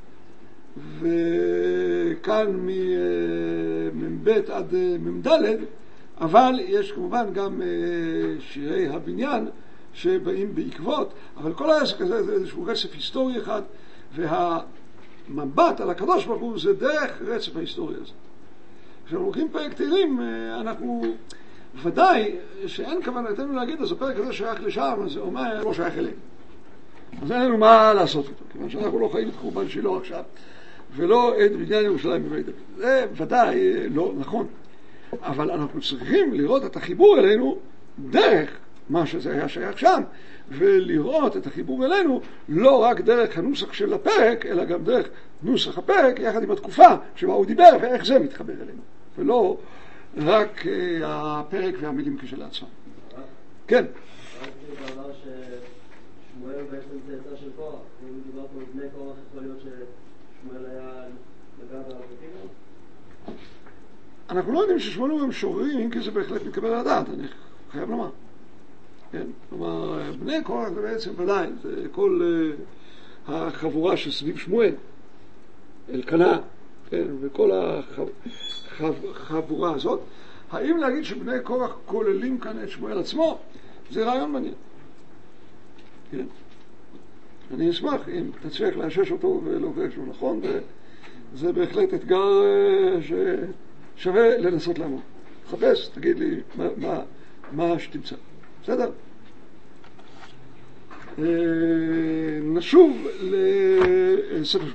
וכאן ממ"ב עד מ"ד, אבל יש כמובן גם שירי הבניין שבאים בעקבות, אבל כל העסק הזה זה איזשהו רצף היסטורי אחד, והמבט על הקדוש ברוך הוא זה דרך רצף ההיסטוריה הזה. כשאנחנו לוקחים פרק תהילים, אנחנו ודאי שאין כוונתנו להגיד, אז הפרק הזה שייך לשם, אז זה אומר לא שייך אלינו. אז אין לנו מה לעשות איתו, כיוון שאנחנו לא חיים את חורבן שילה עכשיו, ולא את בניין ירושלים בבית דוד. זה ודאי לא נכון. אבל אנחנו צריכים לראות את החיבור אלינו דרך מה שזה היה שייך שם, ולראות את החיבור אלינו לא רק דרך הנוסח של הפרק, אלא גם דרך נוסח הפרק יחד עם התקופה שבה הוא דיבר ואיך זה מתחבר אלינו. ולא רק הפרק והמילים כשלעצמם. כן. שמואל בעצם צאצא של קורח, אם מדובר פה בני קורח אנחנו לא יודעים ששמואל הם משוררים, אם כי זה בהחלט מתקבל על הדעת, אני חייב לומר. כן? כלומר, בני קורח זה בעצם ודאי, זה כל החבורה שסביב שמואל, אלקנה, כן? וכל החבורה הזאת. האם להגיד שבני קורח כוללים כאן את שמואל עצמו? זה רעיון מעניין. כן? אני אשמח אם תצליח לאשש אותו ולהוכיח שהוא נכון, וזה בהחלט אתגר ששווה לנסות לעמוד. חפש, תגיד לי מה שתמצא. בסדר? נשוב לספר שמואל.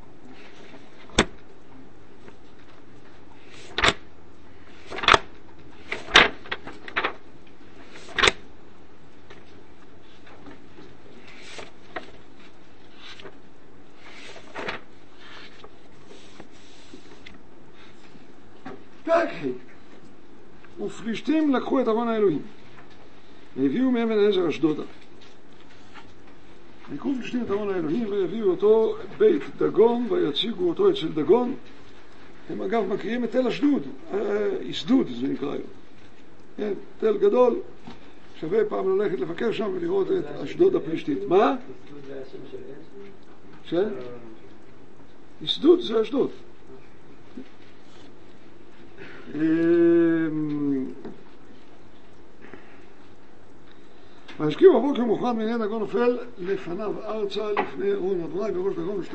פרק ה' ופלישתים לקחו את ארון האלוהים והביאו מאבן העזר אשדודה. לקחו פלישתים את ארון האלוהים והביאו אותו בית דגון ויציגו אותו אצל דגון. הם אגב מקריאים את תל אשדוד, אשדוד זה נקרא היום. כן, תל גדול, שווה פעם ללכת לבקר שם ולראות את אשדוד הפלישתית. מה? אשדוד זה השם של עזר? אשדוד זה אשדוד. והשקיעו בבוקר מוחמד מעניין דגון נופל לפניו ארצה לפני ארון אדוני בראש דגון ושתי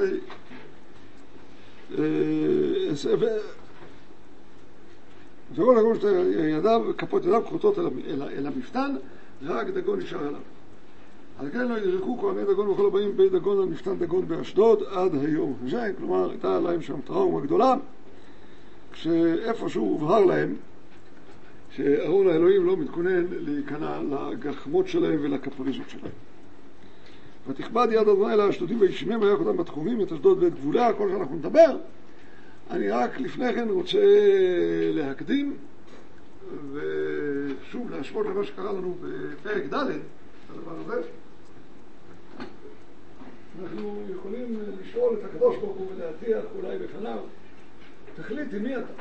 דגון דגון שתי ידיו כפות ידיו כחותות אל המפתן, רק דגון נשאר עליו. על כן לא יזרקו כהני דגון וכל הבאים בית דגון על מפתן דגון באשדוד עד היום הזה. כלומר הייתה להם שם טראומה גדולה כשאיפשהו הובהר להם שארון האלוהים לא מתכונן להיכנע לגחמות שלהם ולקפריזות שלהם. ותכבד יד אדוני אל האשדודים וישמם ויך אותם בתחומים את אשדוד ואת גבוליה, כל שאנחנו נדבר. אני רק לפני כן רוצה להקדים ושוב להשוות למה שקרה לנו בפרק ד' הדבר הזה. אנחנו יכולים לשאול את הקדוש ברוך הוא ולהטיח אולי בפניו, תחליטי מי אתה.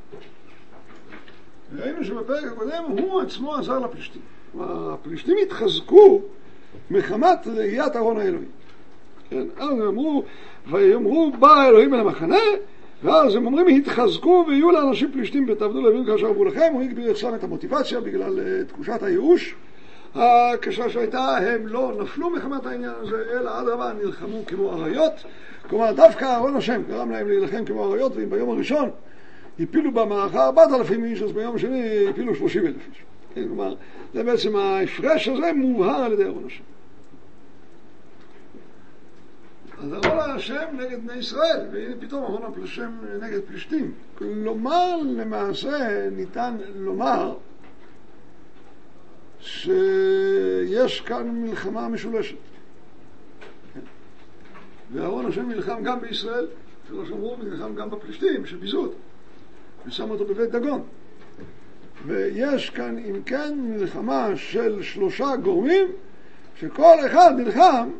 ראינו שבפרק הקודם הוא עצמו עזר לפלישתים. הפלישתים התחזקו מחמת ראיית ארון האלוהים. כן, אז הם אמרו, ויאמרו בא האלוהים אל המחנה, ואז הם אומרים התחזקו ויהיו לאנשים פלישתים ותעבדו להבין כאשר אמרו לכם. הוא הגביר אצלם את המוטיבציה בגלל תחושת הייאוש הקשה שהייתה. הם לא נפלו מחמת העניין הזה, אלא אדרבה נלחמו כמו אריות. כלומר דווקא ארון השם גרם להם להילחם כמו אריות, ואם ביום הראשון הפילו במערכה 4,000 איש, אז ביום השני הפילו 30,000 איש. כלומר, זה בעצם ההפרש הזה מובהר על ידי ארון השם. אז ארון השם נגד בני ישראל, והנה פתאום ארון השם נגד פלישתים. כלומר, למעשה ניתן לומר שיש כאן מלחמה משולשת. וארון השם נלחם גם בישראל, שלא שמרו, נלחם גם בפלישתים שביזו אותו. ושם אותו בבית דגון. ויש כאן אם כן מלחמה של 3 גורמים שכל אחד נלחם,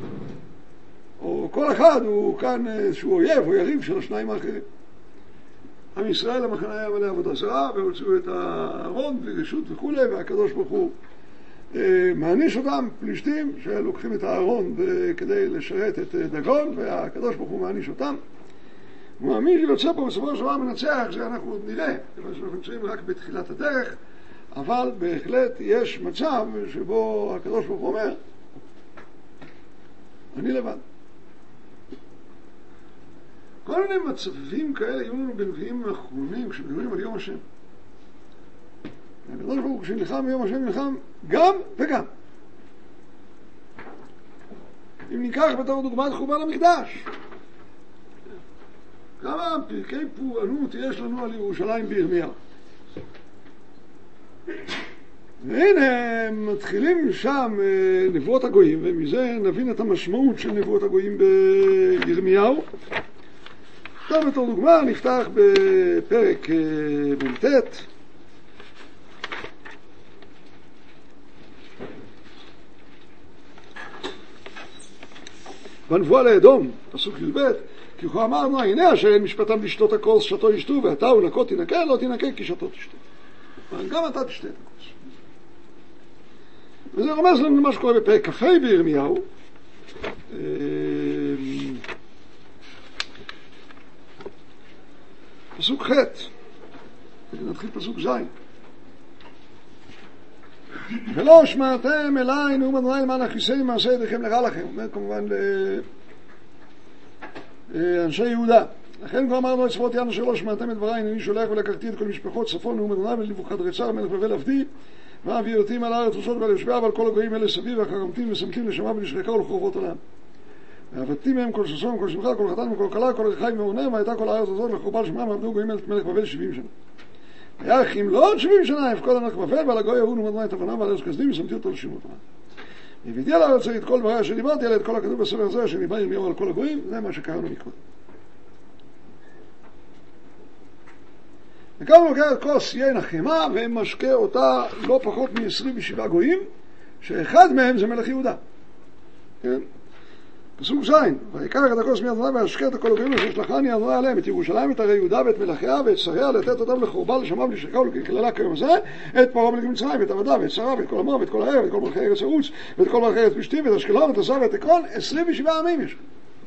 או כל אחד הוא כאן איזשהו אויב או יריב של השניים האחרים. עם ישראל המחנה היה מלא עבודה זרה והוצאו את הארון ברשות וכו', והקדוש ברוך הוא מעניש אותם, פלישתים שלוקחים את הארון כדי לשרת את דגון, והקדוש ברוך הוא מעניש אותם. ומי שיוצא פה בסופו של דבר מנצח, זה אנחנו עוד נראה, כיוון שאנחנו נמצאים רק בתחילת הדרך, אבל בהחלט יש מצב שבו הקדוש ברוך הוא אומר, אני לבד. כל מיני מצבים כאלה היו לנו בנביאים האחרונים כשמדברים על יום השם. הקדוש ברוך הוא כשנלחם ביום השם נלחם גם וגם. אם ניקח בתור דוגמת חורבן המקדש, כמה פרקי פורענות יש לנו על ירושלים בירמיהו. והנה מתחילים שם נבואות הגויים, ומזה נבין את המשמעות של נבואות הגויים בירמיהו. עכשיו בתור דוגמה נפתח בפרק מ"ט. בנבואה לאדום, פסוק י"ב, כי הוא אמרנו, הנה אשר אין משפטם לשתות הכוס, שתו ישתו, ואתה ולקו תנקה, לא תנקה כי שתו תשתה. גם אתה תשתה את הכוס. וזה רמז לנו למה שקורה בפרק כ"ה בירמיהו. פסוק ח', נתחיל פסוק ז'. ולא שמעתם אליי נאום אדוני למען הכיסא מעשה ידיכם לרע לכם. אומר כמובן לאנשי יהודה. לכן כבר אמרנו את צבאות יענו שלא שמעתם את דבריי, הנני שולח ולקחתי את כל משפחות צפון נאום אדוני ולנבוכדנצר מלך בבל עבדי, והביא אותי על הארץ הזאת ועל יושביה ועל כל הגויים אלה סביב, וחרמתים ושמתים לשמה ולשחקה ולחורבות עולם. ועבדתי מהם כל ששון, כל שמחה, כל חתן וכל כלה, כל רכיים מעונם, והייתה כל הארץ הזאת לחורבה לשמה, ועבדו גויים את מלך בבל 70 שנה. היה אם לא עוד 70 שנה, יפקוד המלך בבל, ועל הגוי ההוא נאום אדוני את אבניו ועל ארץ כסדים, ושמתי אותו לשמות עליו. והבאתי על הארץ את כל דבריי אשר דיברתי עליה, את כל הכתוב בספר הזה אשר דיבר ירמיהו על כל הגויים, זה מה שקראנו מקודם. וכאן הוא לוקח את כוס יין החמה ומשקה אותה לא פחות מ-27 גויים, שאחד מהם זה מלך יהודה. כן? פסוק ז', ויקח את הכוס מאדוני והשקה את כל הגויים אשר שלחני אדוני עליהם, את ירושלים, את הרי יהודה ואת מלכיה ואת שריה, לתת אותם לחורבה לשמה ולשחקה ולקללה כיום הזה, את פרעה מלך מצרים ואת עבדה ואת שרה ואת כל עמו ואת כל הערב ואת כל מלכי ארץ ערוץ ואת כל מלכי ארץ פלישתים ואת אשקלון ואת עזה ואת עקרון, 27 עמים יש.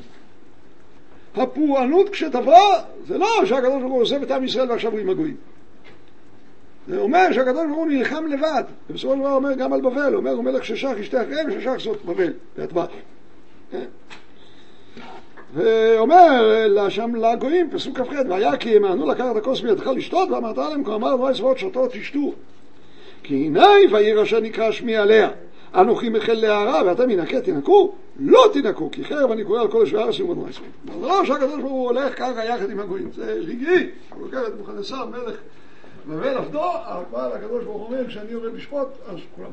הפורענות כשתבוא, זה לא שהקדוש ברוך הוא עוזב את עם ישראל ועכשיו הוא עם הגויים. זה אומר שהקדוש ברוך הוא נלחם לבד. ובסופו של דבר אומר גם על בבל, אומר מלך ששח ישתה אחריהם וששח זאת בבל, באטבח. ואומר לשם לגויים, פסוק כ"ח, והיה כי ימאנו לקחת הכוס מידך לשתות, ואמרת עליהם, כה אמר אדוני צבאות שתו תשתו. כי הנה בעיר אשר נקרא שמי עליה, אנוכי מחל להערה, ואתם ינקה תנקו, לא תנקו, כי חרב אני קורא על כל יושבי הארץ נאום אדוני צבאות. זה לא שהקדוש ברוך הוא הולך ככה יחד עם הגויים, זה רגעי. הוא לוקח את נבוכדנצר מלך בבל עבדו, אבל הקדוש ברוך הוא אומר, כשאני יורד לשפוט, אז כולם.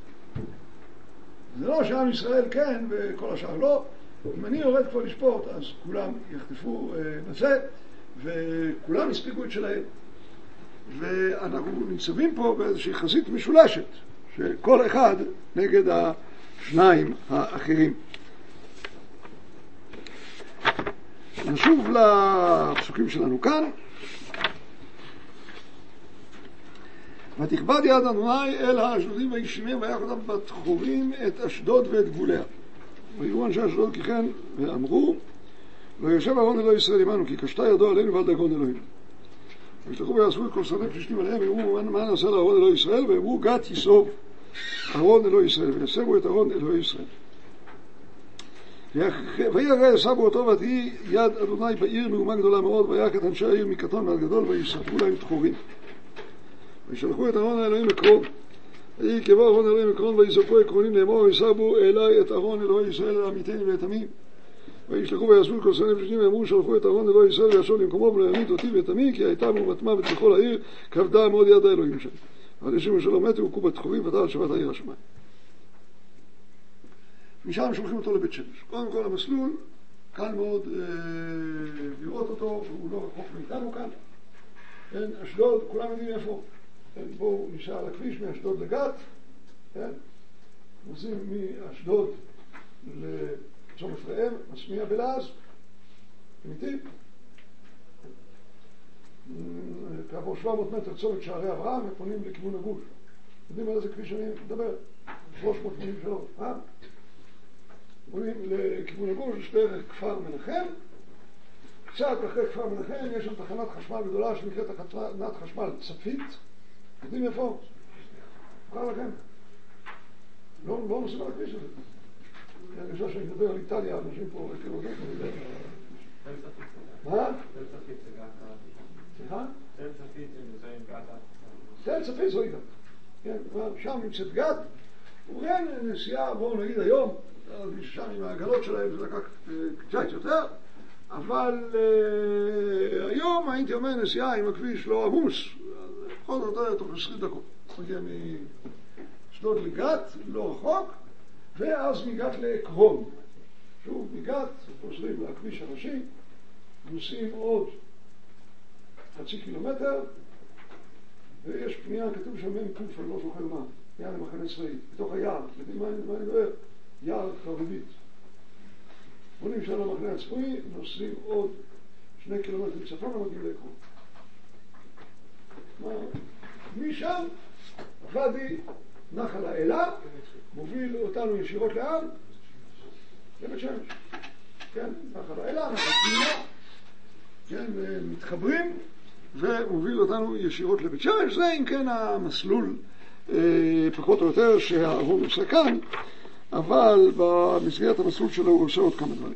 זה לא שעם ישראל כן וכל השאר לא. אם אני יורד כבר לשפוט, אז כולם יחטפו בזה, וכולם הספיקו את שלהם. ואנחנו ניצבים פה באיזושהי חזית משולשת, שכל אחד נגד השניים האחרים. נשוב לפסוקים שלנו כאן. ותכבד יד אדוני אל האשדודים וישימם ויך אותם בתחורים את אשדוד ואת גבוליה. ויראו אנשי אשדוד כי כן ואמרו ויושב אהרון אלוהי ישראל עמנו כי קשתה ידו עלינו ועל דגון אלוהים. וישלחו ויאספו את כל שרי פלישתים עליהם ויאמרו מה נעשה לאהרון אלוהי ישראל ויאמרו גת יסוב אהרון אלוהי ישראל ויסבו את אהרון אלוהי ישראל. וירא יסבו אותו ותהי יד אדוני בעיר מהומה גדולה מאוד ויך את אנשי העיר מקטון ועד גדול ויספרו להם תחורים. וישלחו את אהרון האלוהים עקרון ויהי כבוא אהרון אלוהים עקרון ויזרקו עקרונים לאמור ויסבו אלי את אהרון אלוהי ישראל אל עמיתני ואת עמי וישלחו ויאספו את כל שרי פלישתים ואמרו שלחו את אהרון אלוהי ישראל וישוב למקומו ולהמית אותי ואת עמי כי הייתה מהומת מוות בכל העיר כבדה מאוד יד האלוהים שם והאנשים אשר לא מתו הוכו בתחורים ודע על שבת העיר השמיים. משם שולחים אותו לבית שמש. קודם כל המסלול קל מאוד לראות אותו, הוא לא רחוק מאיתנו כאן. אשדוד, כולם יודעים איפה. בואו נשאר על הכביש מאשדוד לגת. נוסעים מאשדוד לצומת ראם, מסמיע בלעז, אמיתי. כעבור 700 מטר צומת שערי אברהם ופונים לכיוון הגוש. יודעים על איזה כביש אני מדבר? 383. פונים לכיוון הגוש דרך כפר מנחם. קצת אחרי כפר מנחם יש שם תחנת חשמל גדולה שנקראת תחנת חשמל צפית. יודעים איפה? קרא לכם? לא נוסעים על הכביש הזה. אני חושב שאני מדבר על איטליה, אנשים פה הכירו זאת. מה? תל צפית זה געתה. סליחה? תל צפית זה געתה. תל צפית זו איתה. כן, שם נמצאת גת. ובכן נסיעה, בואו נגיד היום, שם עם העגלות שלהם זה לקח קצת יותר, אבל היום הייתי אומר נסיעה עם הכביש לא עמוס, פחות או יותר תוך 20 דקות. מגיע מאשדוד לגת, לא רחוק, ואז מגת לעקרון. שוב, מגת, חוזרים לכביש הראשי, נוסעים עוד חצי קילומטר, ויש פנייה, כתוב שם אין קוף, אני לא זוכר מה, פנייה למחנה צבאי, בתוך היער, יודעים מה אני מדבר? יער חרדית. בונים שם למחנה הצפוני, נוסעים עוד 2 קילומטרים צפון ומגיעים לעקרון. משם ואדי נחל האלה מוביל אותנו ישירות לאן? לבית שמש. כן, נחל האלה, נחל פנימה, כן, מתחברים ומוביל אותנו ישירות לבית שמש. זה אם כן המסלול פחות או יותר שהארון עושה כאן, אבל במסגרת המסלול שלו הוא עושה עוד כמה דברים.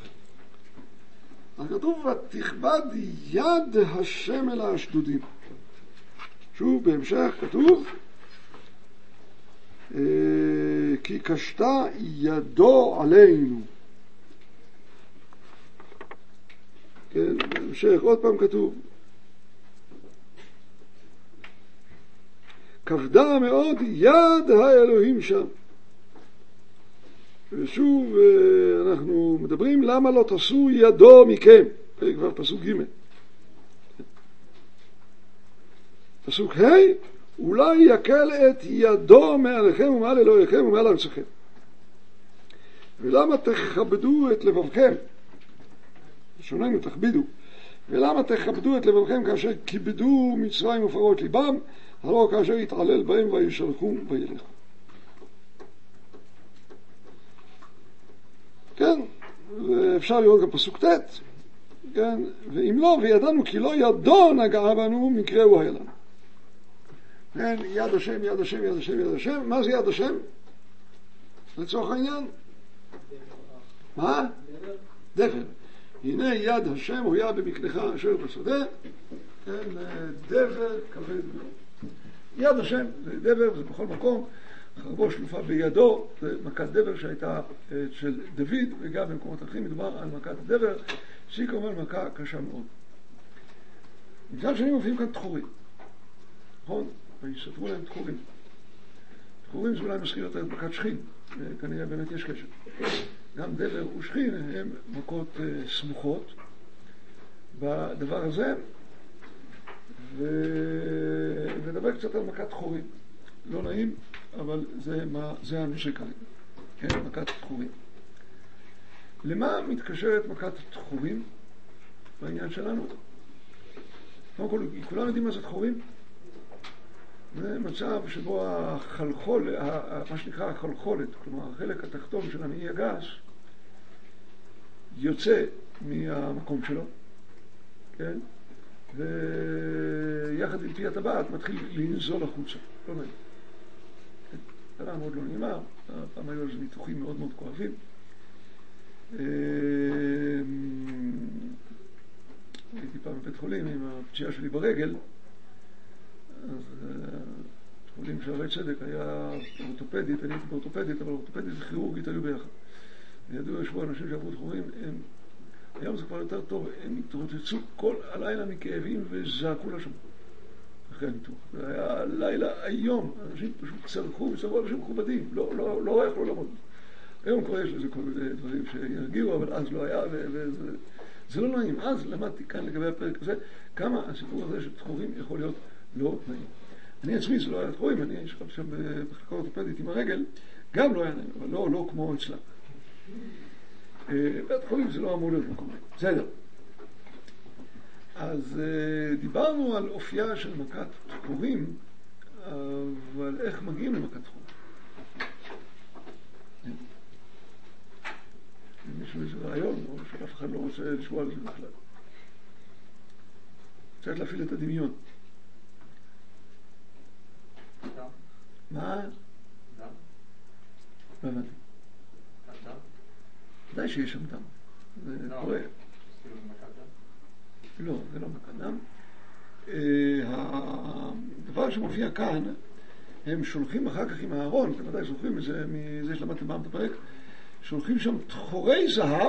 אז כתוב ותכבד יד השם אל האשדודים. שוב בהמשך כתוב כי קשתה ידו עלינו. כן, בהמשך עוד פעם כתוב כבדה מאוד יד האלוהים שם. ושוב אנחנו מדברים למה לא תעשו ידו מכם. זה כבר פסוק ג'. פסוק ה' אולי יקל את ידו מעליכם ומעל אלוהיכם ומעל ארצכם. ולמה תכבדו את לבבכם? שוננו תכבידו. ולמה תכבדו את לבבכם כאשר כיבדו מצרים ופרעות ליבם, הלא כאשר יתעלל בהם וישלחום וילכו. כן, ואפשר לראות גם פסוק ט', כן, ואם לא, וידענו כי לא ידו נגעה בנו, מקרה הוא היה לנו. כן, יד השם, יד השם, יד השם, יד השם. מה זה יד השם? לצורך העניין? מה? דבר. הנה יד השם הויה במקנך אשר בשדה, כן, דבר כבד מאוד. יד השם, זה דבר, זה בכל מקום, חרבו שלופה בידו, זה מכת דבר שהייתה של דוד, וגם במקומות אחרים מדובר על מכת דבר, שהיא כמובן מכה קשה מאוד. מצד שני מופיעים כאן תחורים, נכון? ויספרו להם תחורים. תחורים זה אולי מזכיר יותר את מכת שכין, כנראה באמת יש קשר. גם דבר ושכין הם מכות סמוכות בדבר הזה, ונדבר קצת על מכת תחורים. לא נעים, אבל זה הנושא כרגע. כן, מכת תחורים. למה מתקשרת מכת תחורים בעניין שלנו? קודם כל, כולם יודעים מה זה תחורים? זה מצב שבו החלחול, מה שנקרא החלחולת, כלומר החלק התחתון של המעי הגס, יוצא מהמקום שלו, כן? ויחד עם פי הטבעת מתחיל לנזול החוצה. לא נעים. דבר מאוד לא נעימה, פעם היו לזה ניתוחים מאוד מאוד כואבים. הייתי פעם בבית חולים עם הפציעה שלי ברגל, אז חולים שערי צדק היה אורתופדית, אני הייתי באורתופדית, אבל אורתופדית וכירורגית היו ביחד. וידעו ישבו אנשים שעברו תחורים, היום זה כבר יותר טוב, הם התרוצצו כל הלילה מכאבים וזעקו לשם אחרי הניתוח. זה היה לילה היום, אנשים פשוט צרחו וצרחו, אנשים מכובדים, לא יכלו לעמוד. היום כבר יש לזה כל מיני דברים שירגיעו, אבל אז לא היה, וזה לא נעים. אז למדתי כאן לגבי הפרק הזה, כמה הסיפור הזה של תחורים יכול להיות לא נעים. אני עצמי זה לא היה תחורים, אני שכב שם בחלקה אורתופדית עם הרגל, גם לא היה נעים, אבל לא כמו אצלה. בית חולים זה לא אמור להיות מקום. בסדר. אז דיברנו על אופייה של מכת תחורים, אבל איך מגיעים למכת תחורים? מישהו איזה רעיון, או שאף אחד לא רוצה לשמוע על זה בכלל. צריך להפעיל את הדמיון. דם. מה? דם. לא הבנתי. דם? ודאי שיש שם דם. זה קורה. לא, זה לא מכת דם. הדבר שמופיע כאן, הם שולחים אחר כך עם הארון, אתם ודאי זוכרים מזה שלמדתם פעם את הפרק, שולחים שם תחורי זהב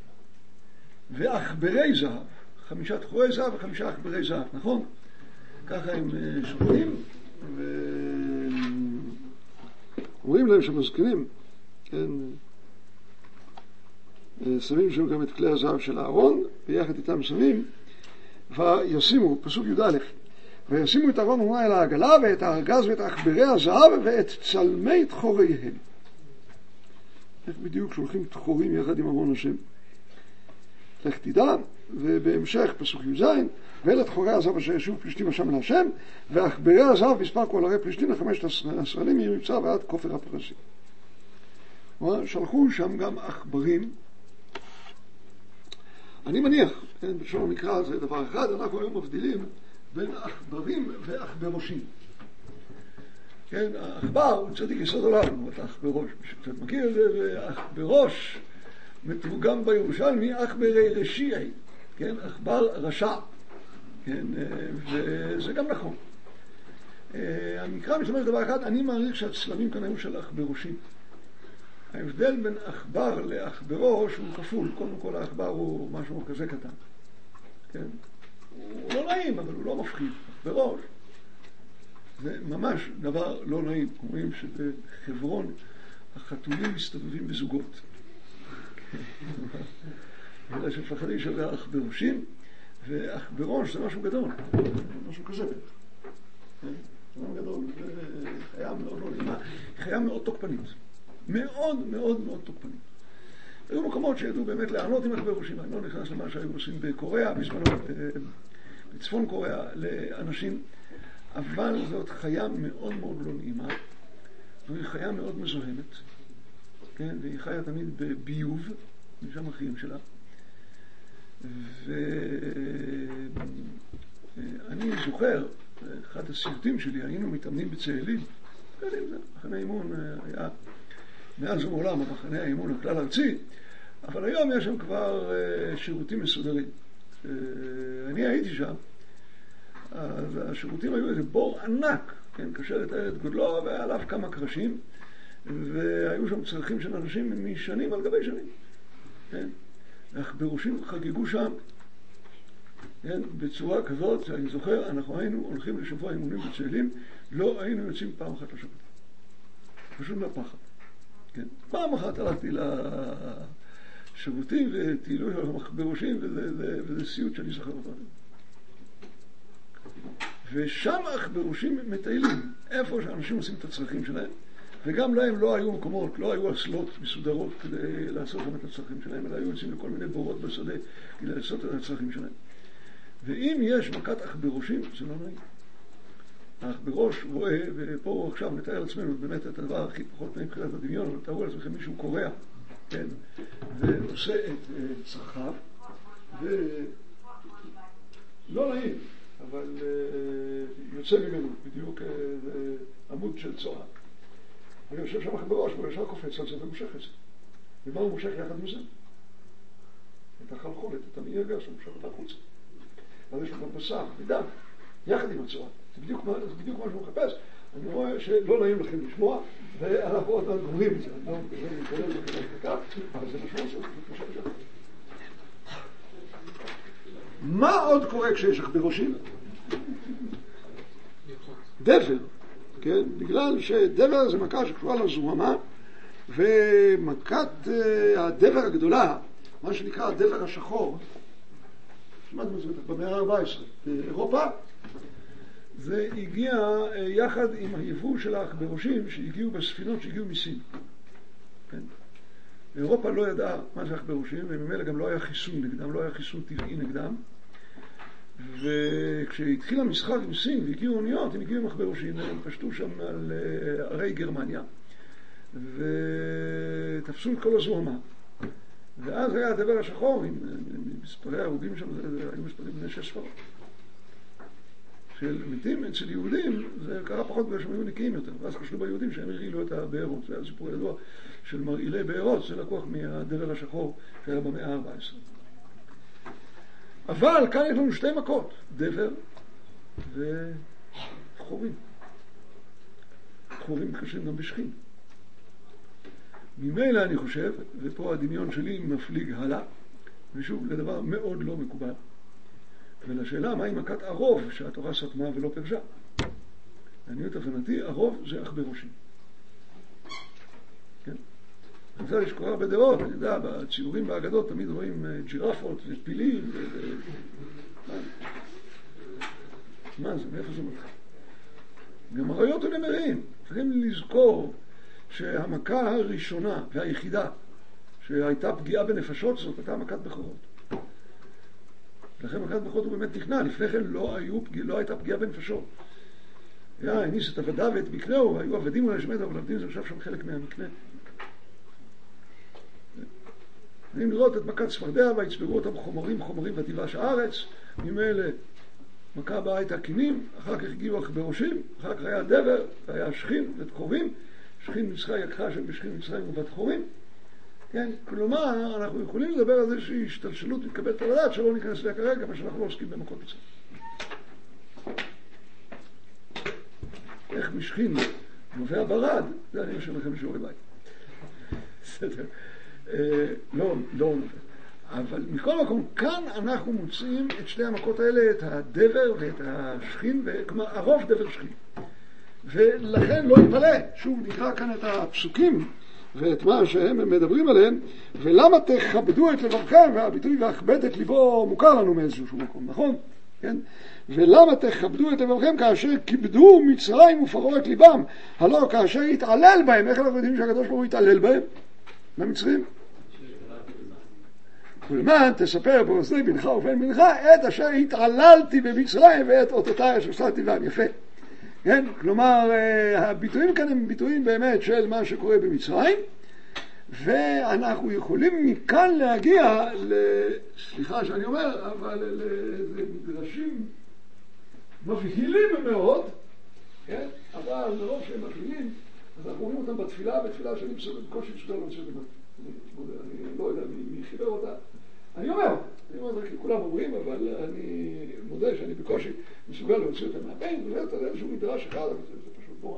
ואחברי זהב. 5 תחורי זהב ו5 אחברי זהב, נכון? ככה הם שולחים ואומרים להם שמזכירים, כן, שמים שם גם את כלי הזהב של הארון, ויחד איתם שמים, וישימו, פסוק י"א, וישימו את ארון הונה אל העגלה, ואת הארגז ואת אחברי הזהב, ואת צלמי תחוריהם. איך בדיוק שולחים תחורים יחד עם ארון השם? לך תדע, ובהמשך פסוק י"ז, ואלת חורי הזהב אשר ישוב פלישתים השם להשם, ועכברי הזהב מספר כל ערי פלישתים לחמשת הסרנים ממבצע ועד כופר הפרסים. שלחו שם גם עכברים. אני מניח, בשביל המקרא זה דבר אחד, אנחנו היום מבדילים בין עכברים ועכברושים. כן, העכבר הוא צדיק יסוד עולם, אתה עכברוש, מי שקצת מכיר את זה, ועכברוש מתורגם בירושלמי עכברי רשיעי, כן, עכבר רשע, כן, וזה גם נכון. המקרא משתמש דבר אחד, אני מעריך שהצלבים כאן היו של עכברושים. ההבדל בין עכבר לעכברוש הוא כפול, קודם כל העכבר הוא משהו כזה קטן, כן, הוא לא נעים אבל הוא לא מפחיד. עכברוש זה ממש דבר לא נעים. אומרים שבחברון החתולים מסתובבים בזוגות, אלא שפחדים של עכברושים, ועכברוש זה משהו גדול, משהו כזה בטח, זה משהו גדול, זה חיה מאוד לא נעימה, חיה מאוד תוקפנית, מאוד מאוד מאוד תוקפנית. היו מקומות שידעו באמת לענות עם עכברושים. אני לא נכנס למה שהיו עושים בקוריאה, בזמנו בצפון קוריאה לאנשים, אבל זאת חיה מאוד מאוד לא נעימה, והיא חיה מאוד מזוהמת, כן? והיא חיה תמיד בביוב, משם החיים שלה. ואני זוכר, אחד הסיוטים שלי, היינו מתאמנים בצאלים, מחנה אימון היה מאז ומעולם המחנה האימון הכלל ארצי, אבל היום יש שם כבר שירותים מסודרים. אני הייתי שם, אז השירותים היו איזה בור ענק, כן, קשה לתאר את גודלו, ועליו כמה קרשים, והיו שם צרכים של אנשים משנים על גבי שנים, כן. העכברושים חגגו שם, כן, בצורה כזאת שאני זוכר, אנחנו היינו הולכים לשבוע אימונים בצאלים, לא היינו יוצאים פעם אחת לשבת, פשוט מהפחד. כן. פעם אחת הלכתי לשירותים וטיילו של העכברושים, וזה סיוט שאני זוכר אותו. ושם העכברושים מטיילים, איפה שאנשים עושים את הצרכים שלהם, וגם להם לא היו מקומות, לא היו אסלות מסודרות כדי לעשות שם את הצרכים שלהם, אלא היו יוצאים לכל מיני בורות בשדה כדי לעשות את הצרכים שלהם. ואם יש מכת עכברושים, זה לא נעים. העכברוש רואה, ופה עכשיו נתאר לעצמנו באמת את הדבר הכי פחות מבחינת הדמיון, אבל תארו לעצמכם מישהו קורע, כן, ועושה את צרכיו, ולא נעים, אבל יוצא ממנו בדיוק עמוד של צועה. אני יושב שם עכברוש, והוא ישר קופץ על זה ומושך את זה. ומה הוא מושך יחד מזה? את החלחולת, את המעי הגס, הוא מושך אותה החוצה. אז יש לו גם בשר ודם, יחד עם הצועה. זה בדיוק מה שהוא מחפש. אני רואה שלא נעים לכם לשמוע, ואנחנו עוד מעט גומרים את זה. אני לא מתכוון לכם לכך, אבל זה משהו עושה, מה עוד קורה כשיש עכברושים? דבר, כן? בגלל שדבר זה מכה שקשורה לזוהמה, ומכת הדבר הגדולה, מה שנקרא הדבר השחור, שמעתם את זה במאה ה-14 באירופה, זה הגיע יחד עם היבוא של העכברושים שהגיעו בספינות שהגיעו מסין. כן? אירופה לא ידעה מה זה עכברושים, וממילא גם לא היה חיסון נגדם, לא היה חיסון טבעי נגדם. וכשהתחיל המשחק עם סין והגיעו אוניות, הם הגיעו עם עכברושים, הם פשטו שם על ערי גרמניה, ותפסו את כל הזוהמה. ואז היה הדבר השחור, עם מספרי ההרוגים שם, היו מספרים בני 6 ספרות. של מתים אצל יהודים, זה קרה פחות בגלל שהם היו נקיים יותר, ואז חשדו ביהודים שהם הרעילו את הבארות. זה היה סיפור ידוע של מרעילי בארות, זה לקוח מהדבר השחור שהיה במאה ה-14. אבל כאן יש לנו 2 מכות, דבר וחורים. חורים מתקשרים גם בשכין. ממילא אני חושב, ופה הדמיון שלי מפליג הלאה, ושוב, לדבר מאוד לא מקובל. ולשאלה, מהי מכת ערוב שהתורה סתמה ולא פרשה? לעניות הבנתי, ערוב זה עכברושים. כן? זה יש כל הרבה דעות, אני יודע, בציורים באגדות תמיד רואים ג'ירפות ופילים מה זה? מאיפה זה מתחיל? גם אריות ונמרים. צריכים לזכור שהמכה הראשונה והיחידה שהייתה פגיעה בנפשות זאת הייתה מכת בכורות. לכן מכת בכות הוא באמת תכנע, לפני כן לא הייתה פגיעה בנפשות. הניס את עבדיו ואת מקנהו, היו עבדים אולי שמד, אבל עבדים זה עכשיו שם חלק מהמקנה. אם לראות את מכת צפרדע והצברו אותם חומרים ותיבש הארץ, ממילא מכה הבאה הייתה קינים, אחר כך הגיעו בראשים, אחר כך היה דבר, והיה שכין ותחורים, שכין מצרים יקחה של בשכין מצרים ובת חורים. כן, כלומר, אנחנו יכולים לדבר על זה שהיא השתלשלות מתקבלת על הדעת, שלא ניכנס לה כרגע, מה שאנחנו לא עוסקים במכות מצרים. איך משכין נובע ברד, זה אני אשאיר לכם שיעורי בית. בסדר. לא נובע. אבל מכל מקום, כאן אנחנו מוצאים את שתי המכות האלה, את הדבר ואת השכין, כלומר, הרוב דבר שכין. ולכן לא יפלא, שוב נקרא כאן את הפסוקים ואת מה שהם מדברים עליהם, ולמה תכבדו את לבבכם, והביטוי והכבד את ליבו מוכר לנו מאיזשהו מקום, נכון? כן? ולמה תכבדו את לבבכם כאשר כיבדו מצרים ופרעה את ליבם, הלא כאשר יתעלל בהם, איך אנחנו יודעים שהקדוש ברוך הוא יתעלל בהם? במצרים? ולמען תספר באוזני בנך ובן בנך את אשר התעללתי במצרים ואת אותותיי אשר עשיתי בהם. יפה. כן? כלומר, הביטויים כאן הם ביטויים באמת של מה שקורה במצרים, ואנחנו יכולים מכאן להגיע סליחה שאני אומר, אבל למדרשים מבהילים מאוד, כן? אבל מרוב שהם מבהילים, אז אנחנו רואים אותם בתפילה שאני בקושי מסוגל להוציא אותם. אני לא יודע מי חיבר אותה. אני אומר את זה כי כולם אומרים, אבל אני מודה שאני בקושי מסוגל להוציא אותם מהבן, וזה איזשהו מדרש אחד, אבל זה פשוט נורא.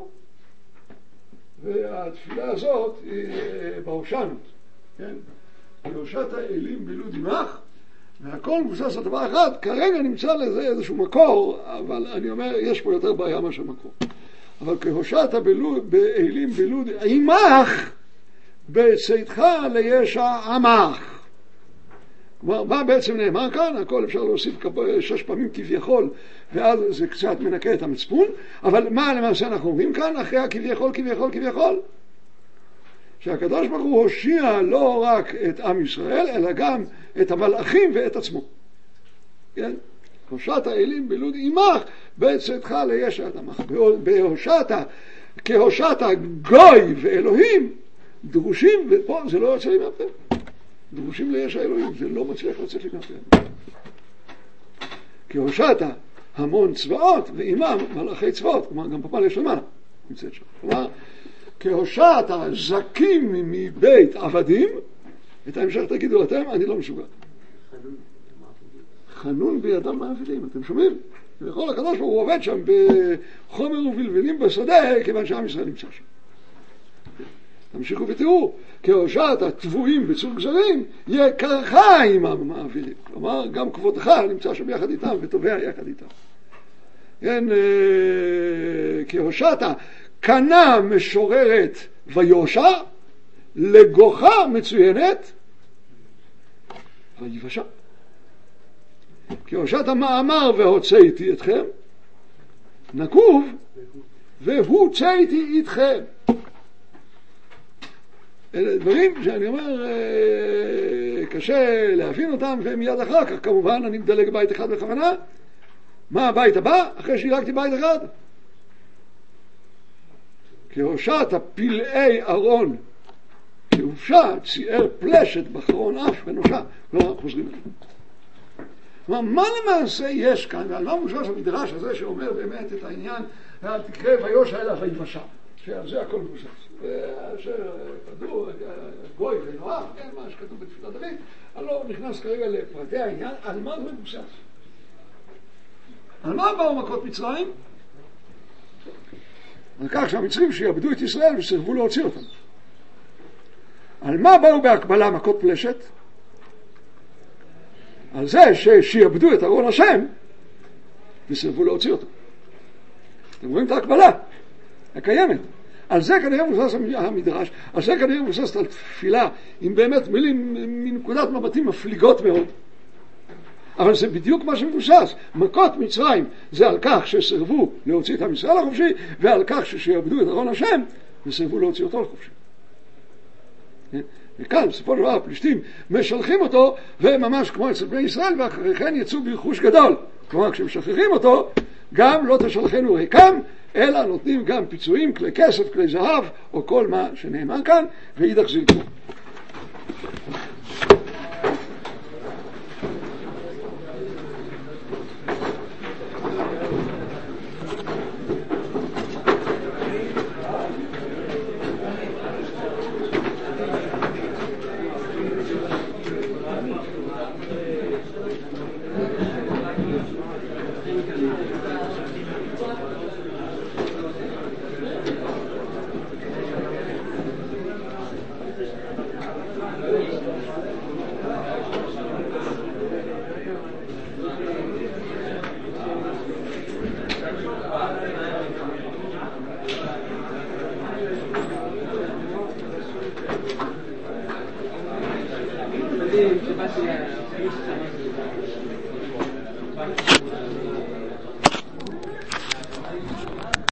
והתפילה הזאת היא בהושענות, כן? בהושעת האלים בילוד עמך, והכל מבוסס על דבר אחד, כרגע נמצא לזה איזשהו מקור, אבל אני אומר, יש פה יותר בעיה מאשר מקור. אבל כהושעת האלים בילוד עמך, בצאתך לישע עמך. כלומר, מה בעצם נאמר כאן? הכל אפשר להוסיף 6 פעמים כביכול, ואז זה קצת מנקה את המצפון, אבל מה למעשה אנחנו אומרים כאן? אחרי כביכול, שהקדוש ברוך הוא הושיע לא רק את עם ישראל, אלא גם את המלאכים ואת עצמו. כן? הושעת האלים בלוד עמך, בצאתך לישע עמך. כהושעת גוי ואלוהים, דרושים, ופה זה לא יוצא לי מהפה. דרושים לישע אלוהים, זה לא מצליח לצאת לי מהפה. כהושעת המון צבאות, ועימם מלאכי צבאות, כלומר גם פפל יש למעלה, נמצאת שם. כלומר, כהושעת זקים מבית עבדים, את ההמשך תגידו אתם, אני לא מסוגל. חנון בידם מעבידים, אתם שומעים? וכל הקדוש ברוך הוא עובד שם בחומר ובלבלים בשדה, כיוון שעם ישראל נמצא שם. תמשיכו ותראו, כהושעת התבואים בצור גזרים, יקרך עמם מעבידים. כלומר, גם כבודך נמצא שם יחד איתם ותובע יחד איתם. כן, כהושעת קנה משוררת ויושע, לגוחה מצוינת ויבשה. כהושעת המאמר והוצאתי אתכם, נקוב והוצאתי אתכם. אלה דברים שאני אומר קשה להבין אותם, ומיד אחר כך כמובן אני מדלג בית אחד בכוונה. מה הבית הבא? אחרי שהילגתי בית אחד, כהושעת פלאי ארון כהופשה צייר פלשת בחרון אף ונושע. כלומר חוזרים אליו. כלומר, מה למעשה יש כאן, ועל מה מושש המדרש הזה שאומר באמת את העניין תקרא ויושע אלא ויבשה, שעל זה הכל מבוסס. ואשר כדור גוי ונואף, כן, מה שכתוב בתפילת דוד, אני לא נכנס כרגע לפרטי העניין. על מה זה מבוסס? על מה באו מכות מצרים? על כך שהמצרים שיעבדו את ישראל וסירבו להוציא אותם. על מה באו בהקבלה מכות פלשת? על זה שיעבדו את ארון השם וסירבו להוציא אותם. אתם רואים את ההקבלה הקיימת. על זה כנראה מבוסס המדרש, על זה כנראה מבוסס על תפילה עם באמת מילים מנקודת מבטים מפליגות מאוד. אבל זה בדיוק מה שמבוסס. מכות מצרים זה על כך שסירבו להוציא את עם ישראל לחופשי, ועל כך שיעבדו את ארון השם וסירבו להוציא אותו לחופשי. וכאן בסופו של דבר הפלישתים משלחים אותו, וממש כמו אצל בני ישראל, ואחרי כן יצאו ברכוש גדול. כלומר, כשמשחררים אותו, גם לא תשלחנו ריקם, אלא נותנים גם פיצויים, כלי כסף, כלי זהב, או כל מה שנאמר כאן, ואידך זילקו. Je sais pas si